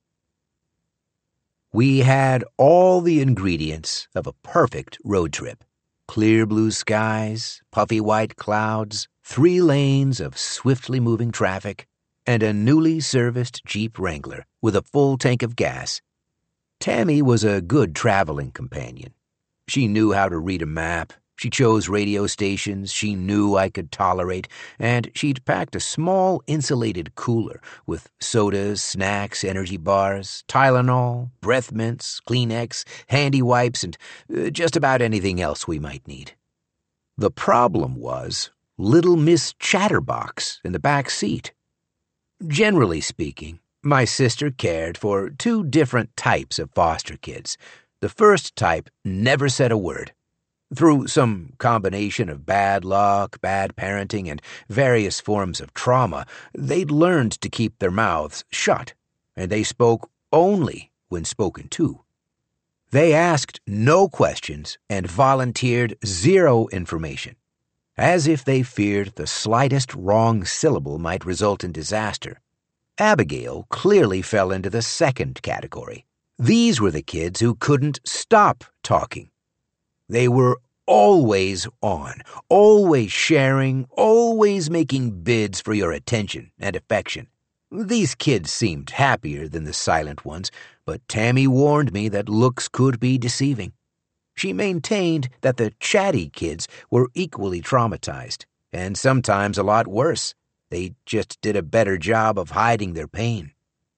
We had all the ingredients of a perfect road trip. Clear blue skies, puffy white clouds, three lanes of swiftly moving traffic, and a newly serviced Jeep Wrangler with a full tank of gas. Tammy was a good traveling companion. She knew how to read a map, she chose radio stations she knew I could tolerate, and she'd packed a small insulated cooler with sodas, snacks, energy bars, Tylenol, breath mints, Kleenex, handy wipes, and uh, just about anything else we might need. The problem was little Miss Chatterbox in the back seat. Generally speaking, my sister cared for two different types of foster kids. The first type never said a word. Through some combination of bad luck, bad parenting, and various forms of trauma, they'd learned to keep their mouths shut, and they spoke only when spoken to. They asked no questions and volunteered zero information, as if they feared the slightest wrong syllable might result in disaster. Abigail clearly fell into the second category. These were the kids who couldn't stop talking. They were always on, always sharing, always making bids for your attention and affection. These kids seemed happier than the silent ones, but Tammy warned me that looks could be deceiving. She maintained that the chatty kids were equally traumatized, and sometimes a lot worse. They just did a better job of hiding their pain.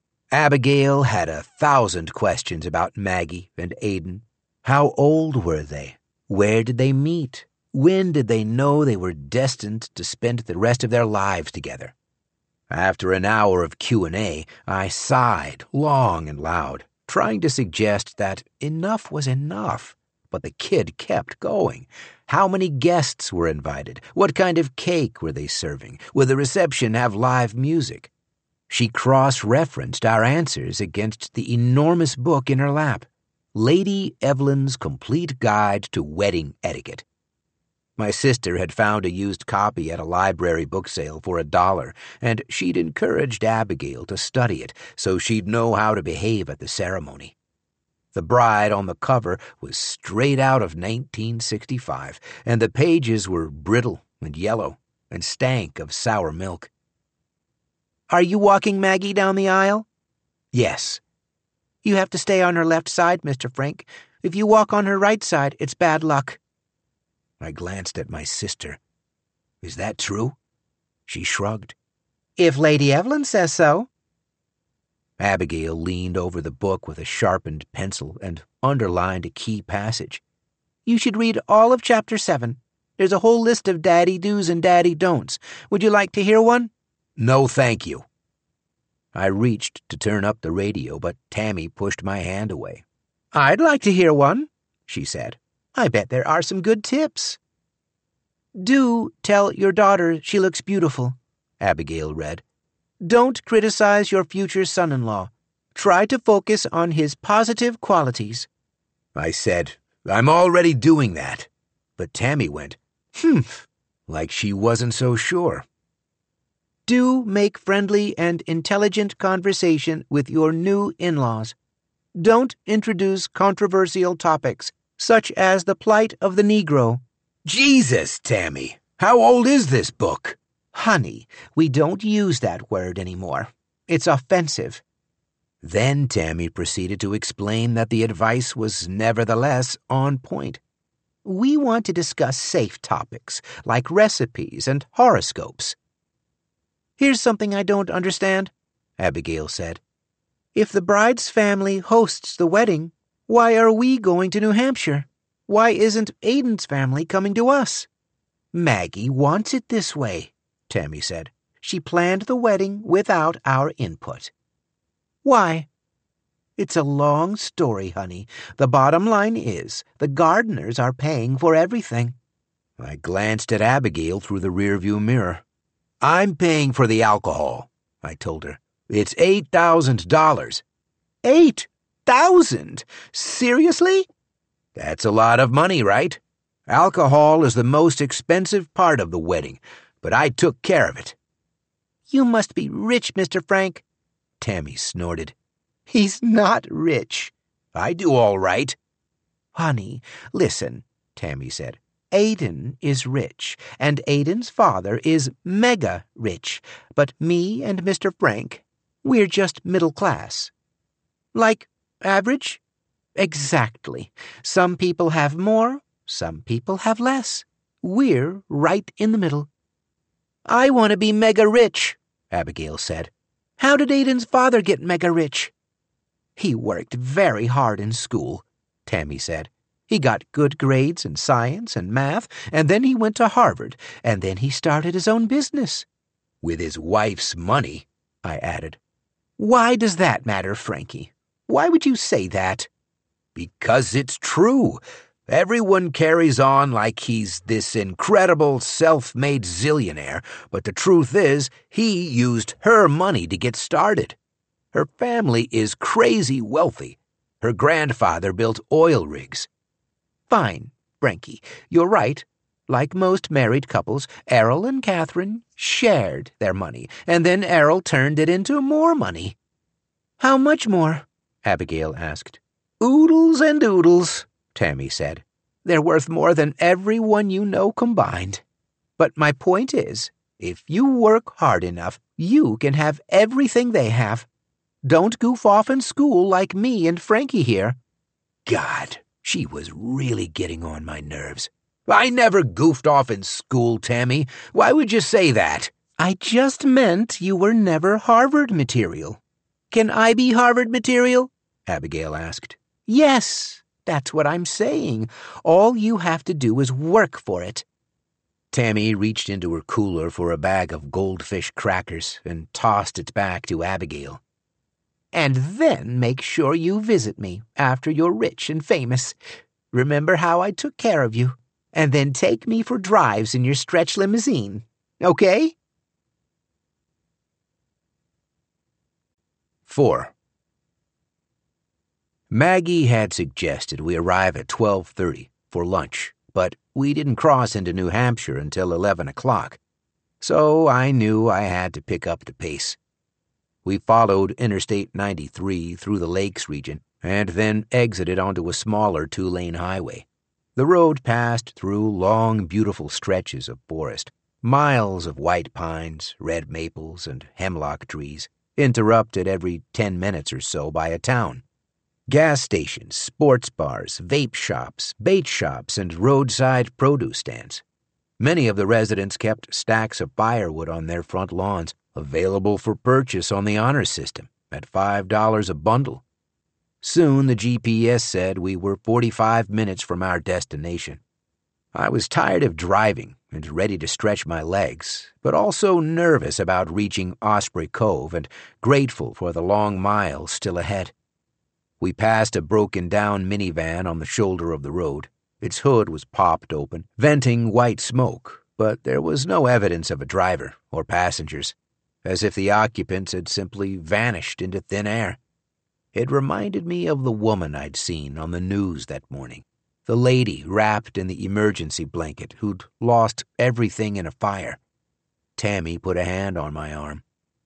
Abigail had a thousand questions about Maggie and Aiden. How old were they? Where did they meet? When did they know they were destined to spend the rest of their lives together? After an hour of Q and A, I sighed long and loud, trying to suggest that enough was enough. But the kid kept going. How many guests were invited? What kind of cake were they serving? Would the reception have live music? She cross-referenced our answers against the enormous book in her lap, Lady Evelyn's Complete Guide to Wedding Etiquette. My sister had found a used copy at a library book sale for a dollar, and she'd encouraged Abigail to study it so she'd know how to behave at the ceremony. The bride on the cover was straight out of nineteen sixty-five, and the pages were brittle and yellow and stank of sour milk. "Are you walking Maggie down the aisle?" "Yes." "You have to stay on her left side, Mister Frank. If you walk on her right side, it's bad luck." I glanced at my sister. "Is that true?" She shrugged. "If Lady Evelyn says so." Abigail leaned over the book with a sharpened pencil and underlined a key passage. "You should read all of chapter seven. There's a whole list of daddy do's and daddy don'ts. Would you like to hear one?" "No, thank you." I reached to turn up the radio, but Tammy pushed my hand away. "I'd like to hear one," she said. "I bet there are some good tips." "Do tell your daughter she looks beautiful," Abigail read. "Don't criticize your future son-in-law. Try to focus on his positive qualities." I said, "I'm already doing that." But Tammy went, "Humph," like she wasn't so sure. "Do make friendly and intelligent conversation with your new in-laws. Don't introduce controversial topics, such as the plight of the Negro." "Jesus, Tammy, how old is this book?" "Honey, we don't use that word anymore. It's offensive." Then Tammy proceeded to explain that the advice was nevertheless on point. "We want to discuss safe topics, like recipes and horoscopes." "Here's something I don't understand," Abigail said. "If the bride's family hosts the wedding, why are we going to New Hampshire? Why isn't Aiden's family coming to us?" "Maggie wants it this way," Tammy said. "She planned the wedding without our input." "Why?" "It's a long story, honey. The bottom line is the Gardners are paying for everything." I glanced at Abigail through the rearview mirror. "I'm paying for the alcohol," I told her. "It's eight thousand dollars. Eight thousand? Seriously?" "That's a lot of money, right? Alcohol is the most expensive part of the wedding, but I took care of it." "You must be rich, Mister Frank." Tammy snorted. "He's not rich." "I do all right." "Honey, listen," Tammy said. "Aiden is rich, and Aiden's father is mega rich, but me and Mister Frank, we're just middle class." "Like average?" "Exactly. Some people have more, some people have less. We're right in the middle." "I want to be mega rich," Abigail said. "How did Aiden's father get mega rich?" "He worked very hard in school," Tammy said. "He got good grades in science and math, and then he went to Harvard, and then he started his own business." "With his wife's money," I added. "Why does that matter, Frankie? Why would you say that?" "Because it's true. Everyone carries on like he's this incredible self-made zillionaire, but the truth is he used her money to get started. Her family is crazy wealthy. Her grandfather built oil rigs." "Fine, Frankie, you're right. Like most married couples, Errol and Catherine shared their money, and then Errol turned it into more money." "How much more?" Abigail asked. "Oodles and oodles," Tammy said. "They're worth more than everyone you know combined. But my point is, if you work hard enough, you can have everything they have. Don't goof off in school like me and Frankie here." God, she was really getting on my nerves. "I never goofed off in school, Tammy. Why would you say that?" "I just meant you were never Harvard material." "Can I be Harvard material?" Abigail asked. "Yes, that's what I'm saying. All you have to do is work for it." Tammy reached into her cooler for a bag of goldfish crackers and tossed it back to Abigail. "And then make sure you visit me after you're rich and famous. Remember how I took care of you, and then take me for drives in your stretch limousine, okay? Four. Maggie had suggested we arrive at twelve thirty for lunch, but we didn't cross into New Hampshire until eleven o'clock, so I knew I had to pick up the pace. We followed Interstate ninety-three through the Lakes region and then exited onto a smaller two-lane highway. The road passed through long, beautiful stretches of forest, miles of white pines, red maples, and hemlock trees, interrupted every ten minutes or so by a town. Gas stations, sports bars, vape shops, bait shops, and roadside produce stands. Many of the residents kept stacks of firewood on their front lawns, available for purchase on the honor system at five dollars a bundle. Soon the G P S said we were forty-five minutes from our destination. I was tired of driving and ready to stretch my legs, but also nervous about reaching Osprey Cove and grateful for the long miles still ahead. We passed a broken-down minivan on the shoulder of the road. Its hood was popped open, venting white smoke, but there was no evidence of a driver or passengers, as if the occupants had simply vanished into thin air. It reminded me of the woman I'd seen on the news that morning, the lady wrapped in the emergency blanket who'd lost everything in a fire. Tammy put a hand on my arm.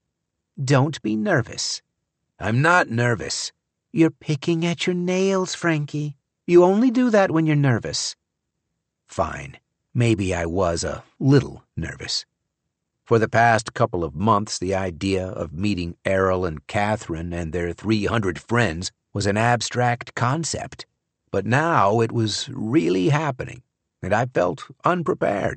Don't be nervous. I'm not nervous. You're picking at your nails, Frankie. You only do that when you're nervous. Fine. Maybe I was a little nervous. For the past couple of months, the idea of meeting Errol and Catherine and their three hundred friends was an abstract concept. But now it was really happening, and I felt unprepared.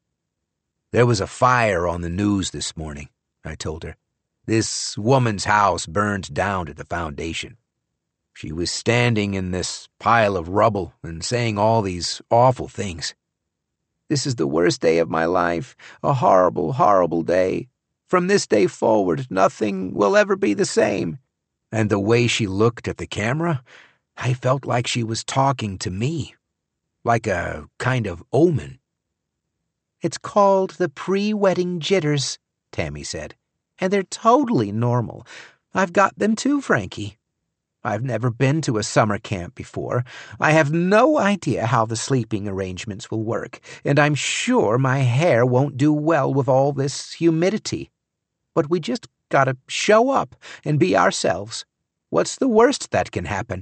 There was a fire on the news this morning, I told her. This woman's house burned down to the foundation. She was standing in this pile of rubble and saying all these awful things. This is the worst day of my life, a horrible, horrible day. From this day forward, nothing will ever be the same. And the way she looked at the camera, I felt like she was talking to me, like a kind of omen. It's called the pre-wedding jitters, Tammy said, and they're totally normal. I've got them too, Frankie. I've never been to a summer camp before. I have no idea how the sleeping arrangements will work, and I'm sure my hair won't do well with all this humidity. But we just gotta show up and be ourselves. What's the worst that can happen?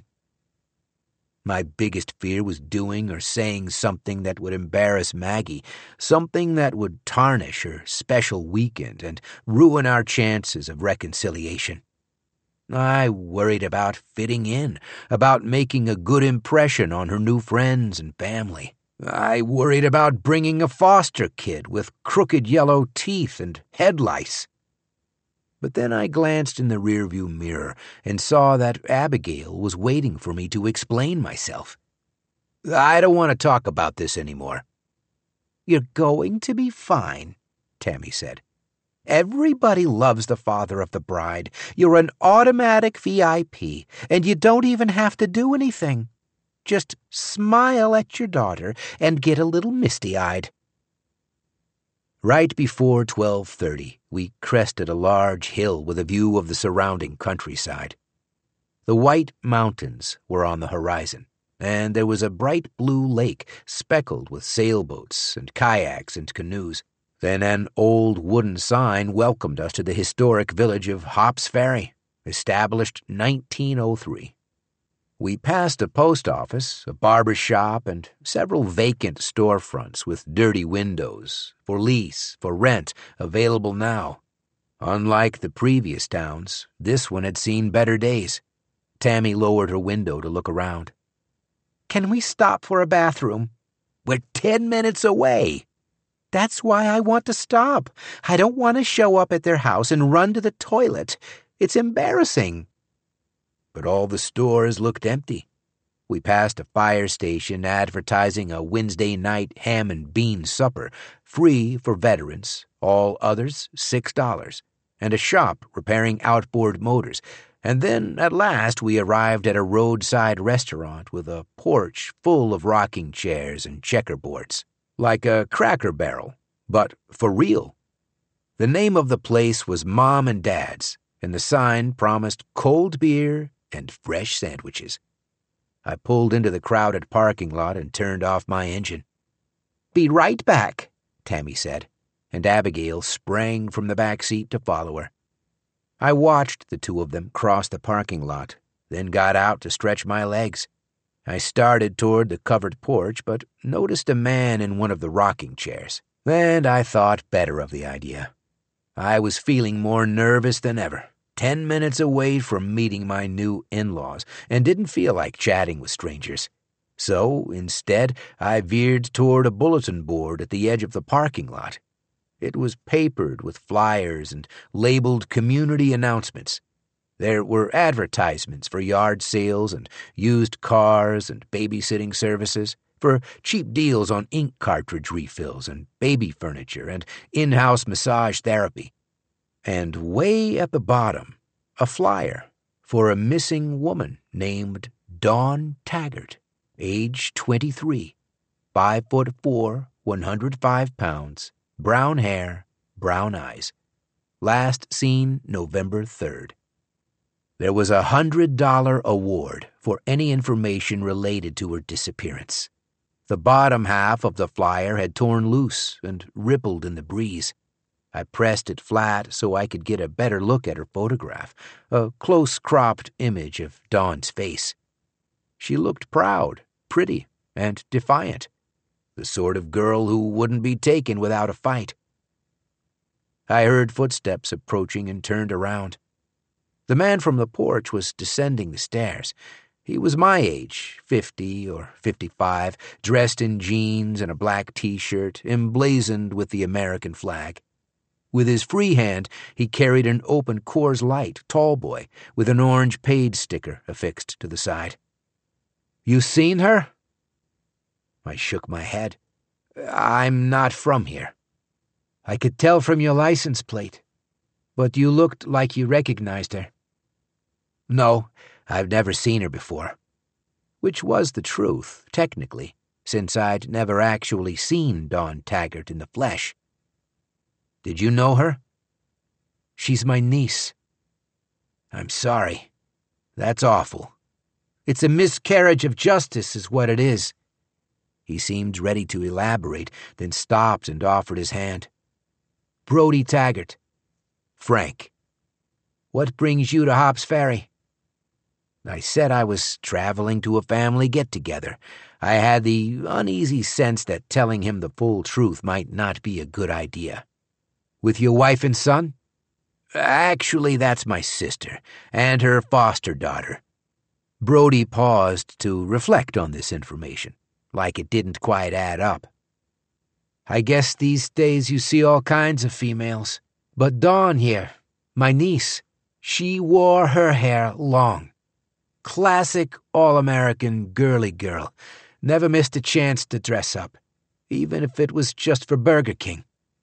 My biggest fear was doing or saying something that would embarrass Maggie, something that would tarnish her special weekend and ruin our chances of reconciliation. I worried about fitting in, about making a good impression on her new friends and family. I worried about bringing a foster kid with crooked yellow teeth and head lice. But then I glanced in the rearview mirror and saw that Abigail was waiting for me to explain myself. I don't want to talk about this anymore. You're going to be fine, Tammy said. Everybody loves the father of the bride. You're an automatic V I P, and you don't even have to do anything. Just smile at your daughter and get a little misty-eyed. Right before twelve thirty, we crested a large hill with a view of the surrounding countryside. The white mountains were on the horizon, and there was a bright blue lake speckled with sailboats and kayaks and canoes. Then an old wooden sign welcomed us to the historic village of Hops Ferry, established nineteen oh three. We passed a post office, a barber shop, and several vacant storefronts with dirty windows, for lease, for rent, available now. Unlike the previous towns, this one had seen better days. Tammy lowered her window to look around. Can we stop for a bathroom? We're ten minutes away. That's why I want to stop. I don't want to show up at their house and run to the toilet. It's embarrassing. But all the stores looked empty. We passed a fire station advertising a Wednesday night ham and bean supper, free for veterans, all others six dollars, and a shop repairing outboard motors, And then, at last, we arrived at a roadside restaurant with a porch full of rocking chairs and checkerboards, like a Cracker Barrel, but for real. The name of the place was Mom and Dad's, and the sign promised cold beer and fresh sandwiches. I pulled into the crowded parking lot and turned off my engine. "Be right back," Tammy said, and Abigail sprang from the back seat to follow her. I watched the two of them cross the parking lot, then got out to stretch my legs. I started toward the covered porch, but noticed a man in one of the rocking chairs, and I thought better of the idea. I was feeling more nervous than ever, ten minutes away from meeting my new in-laws, and didn't feel like chatting with strangers. So, instead, I veered toward a bulletin board at the edge of the parking lot. It was papered with flyers and labeled community announcements. There were advertisements for yard sales and used cars and babysitting services, for cheap deals on ink cartridge refills and baby furniture and in-house massage therapy. And way at the bottom, a flyer for a missing woman named Dawn Taggart, age twenty-three, five foot four, one hundred five pounds, brown hair, brown eyes. Last seen November third. There was a hundred dollar award for any information related to her disappearance. The bottom half of the flyer had torn loose and rippled in the breeze. I pressed it flat so I could get a better look at her photograph, a close-cropped image of Dawn's face. She looked proud, pretty, and defiant. The sort of girl who wouldn't be taken without a fight. I heard footsteps approaching and turned around. The man from the porch was descending the stairs. He was my age, fifty or fifty-five, dressed in jeans and a black T-shirt, emblazoned with the American flag. With his free hand, he carried an open Coors Light Tallboy with an orange paid sticker affixed to the side. "You seen her?" I shook my head. "I'm not from here." "I could tell from your license plate, but you looked like you recognized her." "No, I've never seen her before." Which was the truth, technically, since I'd never actually seen Dawn Taggart in the flesh. "Did you know her?" "She's my niece." "I'm sorry. That's awful." "It's a miscarriage of justice is what it is." He seemed ready to elaborate, then stopped and offered his hand. "Brody Taggart." "Frank." "What brings you to Hobbs Ferry?" I said I was traveling to a family get-together. I had the uneasy sense that telling him the full truth might not be a good idea. "With your wife and son?" "Actually, that's my sister, and her foster daughter." Brody paused to reflect on this information, like it didn't quite add up. "I guess these days you see all kinds of females. But Dawn here, my niece, she wore her hair long. Classic all-American girly girl. Never missed a chance to dress up, even if it was just for Burger King."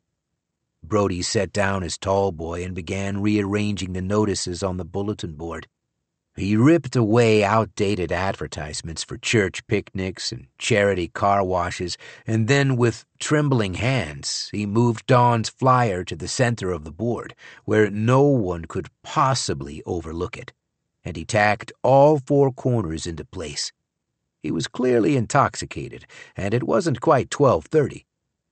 Brody set down his Tallboy and began rearranging the notices on the bulletin board. He ripped away outdated advertisements for church picnics and charity car washes, and then with trembling hands, he moved Dawn's flyer to the center of the board, where no one could possibly overlook it, and he tacked all four corners into place. He was clearly intoxicated, and it wasn't quite twelve thirty.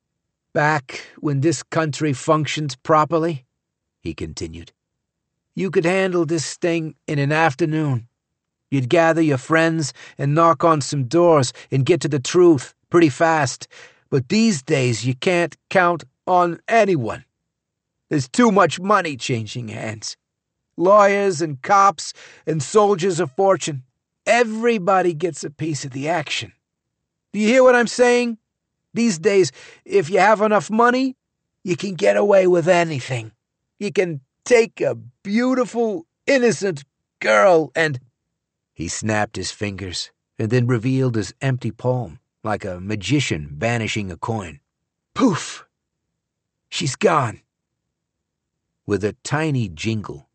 "Back when this country functions properly," he continued, "you could handle this thing in an afternoon. You'd gather your friends and knock on some doors and get to the truth pretty fast. But these days you can't count on anyone. There's too much money changing hands. Lawyers and cops and soldiers of fortune. Everybody gets a piece of the action. Do you hear what I'm saying? These days, if you have enough money, you can get away with anything. You can take a beautiful, innocent girl and—" He snapped his fingers and then revealed his empty palm, like a magician vanishing a coin. Poof! She's gone. With a tiny jingle,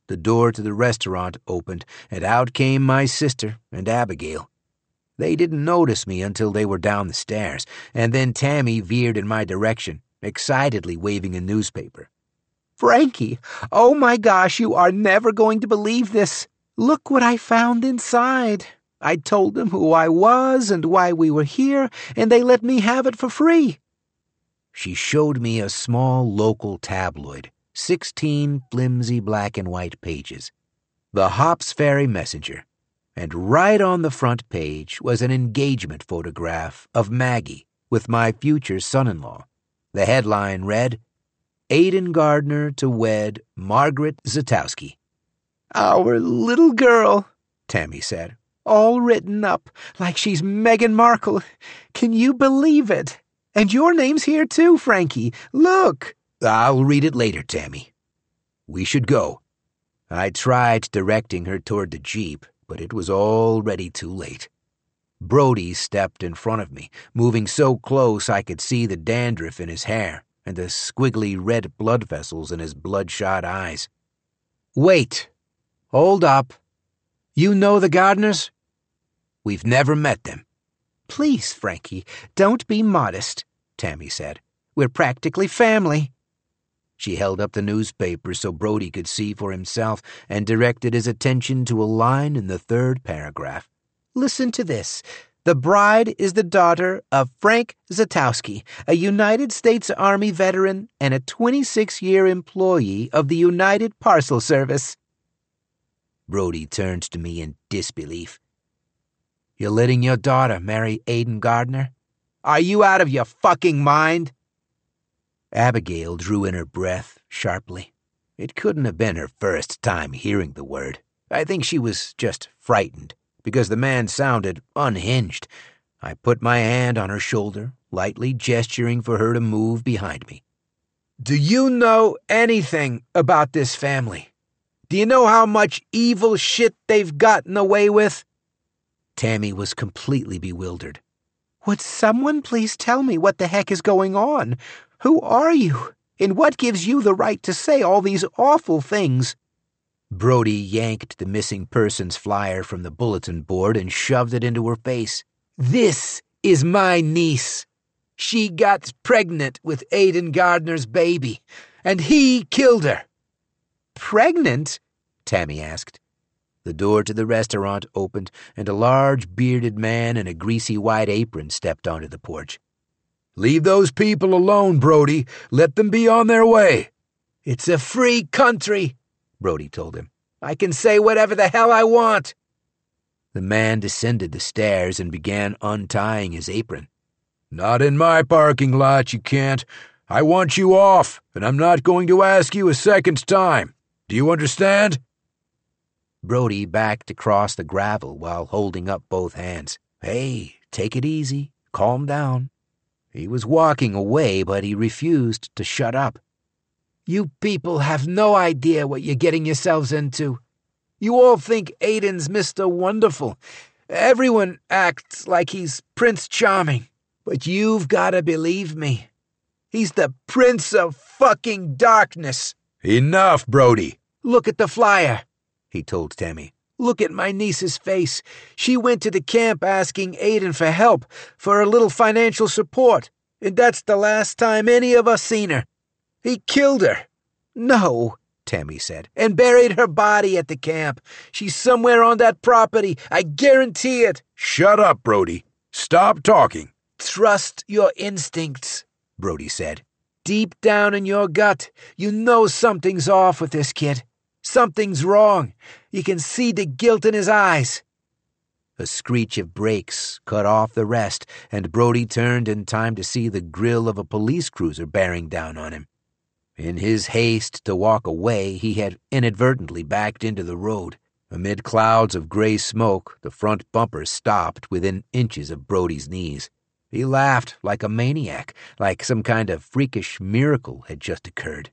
the door to the restaurant opened, and out came my sister and Abigail. They didn't notice me until they were down the stairs, and then Tammy veered in my direction, excitedly waving a newspaper. "Frankie, oh my gosh, you are never going to believe this. Look what I found inside. I told them who I was and why we were here, and they let me have it for free." She showed me a small local tabloid, sixteen flimsy black and white pages. The Hops Ferry Messenger. And right on the front page was an engagement photograph of Maggie with my future son-in-law. The headline read, "Aidan Gardner to wed Margaret Zatowski." "Our little girl," Tammy said. "All written up, like she's Meghan Markle. Can you believe it? And your name's here too, Frankie. Look." "I'll read it later, Tammy. We should go." I tried directing her toward the Jeep, but it was already too late. Brody stepped in front of me, moving so close I could see the dandruff in his hair and the squiggly red blood vessels in his bloodshot eyes. "Wait. Hold up. You know the Gardners?" "We've never met them." "Please, Frankie, don't be modest," Tammy said. "We're practically family." She held up the newspaper so Brody could see for himself and directed his attention to a line in the third paragraph. "Listen to this. The bride is the daughter of Frank Zatowski, a United States Army veteran and a twenty-six-year employee of the United Parcel Service." Brody turned to me in disbelief. "You're letting your daughter marry Aidan Gardner? Are you out of your fucking mind?" Abigail drew in her breath sharply. It couldn't have been her first time hearing the word. I think she was just frightened, because the man sounded unhinged. I put my hand on her shoulder, lightly gesturing for her to move behind me. "Do you know anything about this family? Do you know how much evil shit they've gotten away with?" Tammy was completely bewildered. "Would someone please tell me what the heck is going on? Who are you? And what gives you the right to say all these awful things?" Brody yanked the missing persons flyer from the bulletin board and shoved it into her face. "This is my niece. She got pregnant with Aidan Gardner's baby, and he killed her." "Pregnant?" Tammy asked. The door to the restaurant opened, and a large bearded man in a greasy white apron stepped onto the porch. "Leave those people alone, Brody. Let them be on their way." "It's a free country," Brody told him. "I can say whatever the hell I want." The man descended the stairs and began untying his apron. "Not in my parking lot, you can't. I want you off, and I'm not going to ask you a second time. Do you understand?" Brody backed across the gravel while holding up both hands. "Hey, take it easy. Calm down." He was walking away, but he refused to shut up. "You people have no idea what you're getting yourselves into. You all think Aidan's Mister Wonderful. Everyone acts like he's Prince Charming. But you've got to believe me. He's the Prince of fucking Darkness." "Enough, Brody. Look at the flyer," he told Tammy. "Look at my niece's face. She went to the camp asking Aidan for help, for a little financial support, and that's the last time any of us seen her. He killed her." "No," Tammy said, "and buried her body at the camp. She's somewhere on that property, I guarantee it." "Shut up, Brody. Stop talking." "Trust your instincts," Brody said. "Deep down in your gut, you know something's off with this kid. Something's wrong. You can see the guilt in his eyes." A screech of brakes cut off the rest, and Brody turned in time to see the grill of a police cruiser bearing down on him. In his haste to walk away, he had inadvertently backed into the road. Amid clouds of gray smoke, the front bumper stopped within inches of Brody's knees. He laughed like a maniac, like some kind of freakish miracle had just occurred.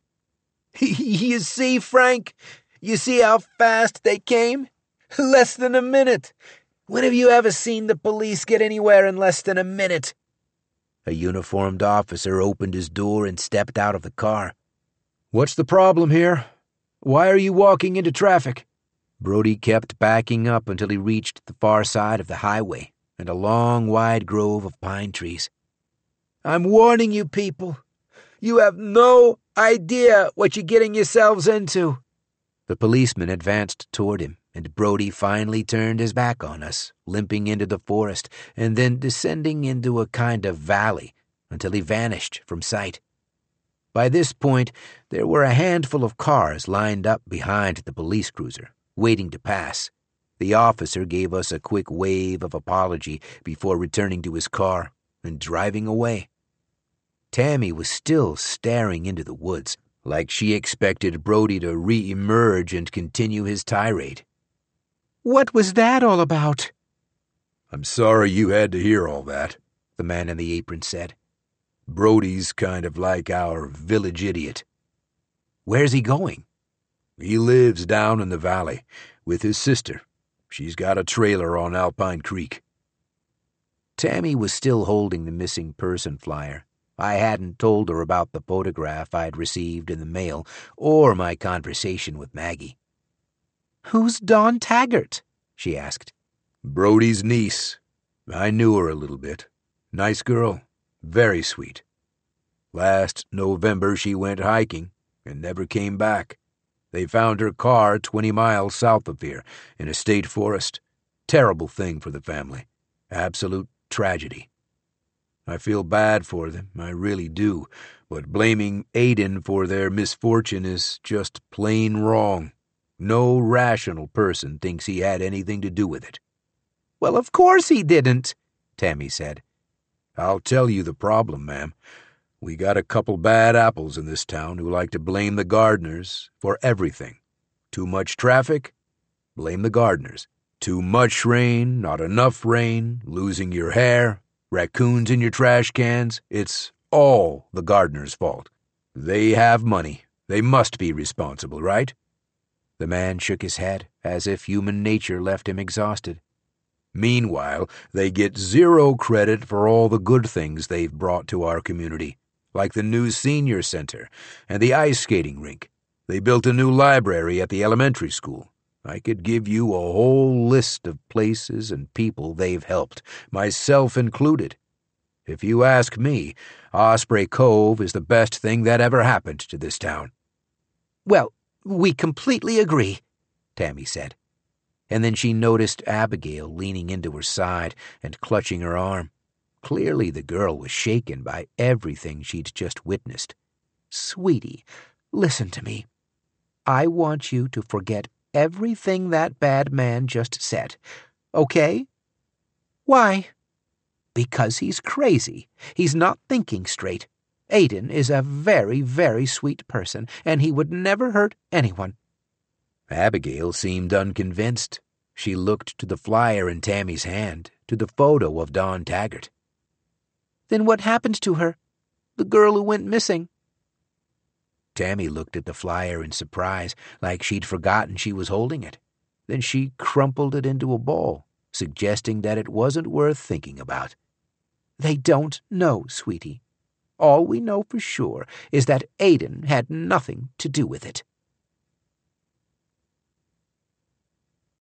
"You see, Frank? You see how fast they came? Less than a minute. When have you ever seen the police get anywhere in less than a minute?" A uniformed officer opened his door and stepped out of the car. "What's the problem here?" Why are you walking into traffic?" Brody kept backing up until he reached the far side of the highway and a long, wide grove of pine trees. "I'm warning you people. You have no idea what you're getting yourselves into." The policeman advanced toward him, and Brody finally turned his back on us, limping into the forest and then descending into a kind of valley until he vanished from sight. By this point, there were a handful of cars lined up behind the police cruiser, waiting to pass. The officer gave us a quick wave of apology before returning to his car and driving away. Tammy was still staring into the woods, like she expected Brody to re-emerge and continue his tirade. "What was that all about?" "I'm sorry you had to hear all that," the man in the apron said. "Brody's kind of like our village idiot." "Where's he going?" "He lives down in the valley with his sister. She's got a trailer on Alpine Creek." Tammy was still holding the missing person flyer. I hadn't told her about the photograph I'd received in the mail or my conversation with Maggie. "Who's Dawn Taggart?" she asked. "Brody's niece. I knew her a little bit. Nice girl. Very sweet. Last November she went hiking and never came back. They found her car twenty miles south of here in a state forest. Terrible thing for the family. Absolute tragedy. I feel bad for them, I really do, but blaming Aiden for their misfortune is just plain wrong. No rational person thinks he had anything to do with it." "Well, of course he didn't," Tammy said. "I'll tell you the problem, ma'am. We got a couple bad apples in this town who like to blame the Gardners for everything. Too much traffic? Blame the Gardners. Too much rain, not enough rain, losing your hair, raccoons in your trash cans. It's all the Gardners' fault. They have money. They must be responsible, right?" The man shook his head, as if human nature left him exhausted. "Meanwhile, they get zero credit for all the good things they've brought to our community, like the new senior center and the ice skating rink. They built a new library at the elementary school. I could give you a whole list of places and people they've helped, myself included. If you ask me, Osprey Cove is the best thing that ever happened to this town." "Well, we completely agree," Tammy said. And then she noticed Abigail leaning into her side and clutching her arm. Clearly the girl was shaken by everything she'd just witnessed. "Sweetie, listen to me. I want you to forget everything that bad man just said, okay?" "Why?" "Because he's crazy. He's not thinking straight. Aiden is a very, very sweet person, and he would never hurt anyone." Abigail seemed unconvinced. She looked to the flyer in Tammy's hand, to the photo of Dawn Taggart. "Then what happened to her? The girl who went missing?" Tammy looked at the flyer in surprise, like she'd forgotten she was holding it. Then she crumpled it into a ball, suggesting that it wasn't worth thinking about. "They don't know, sweetie. All we know for sure is that Aiden had nothing to do with it."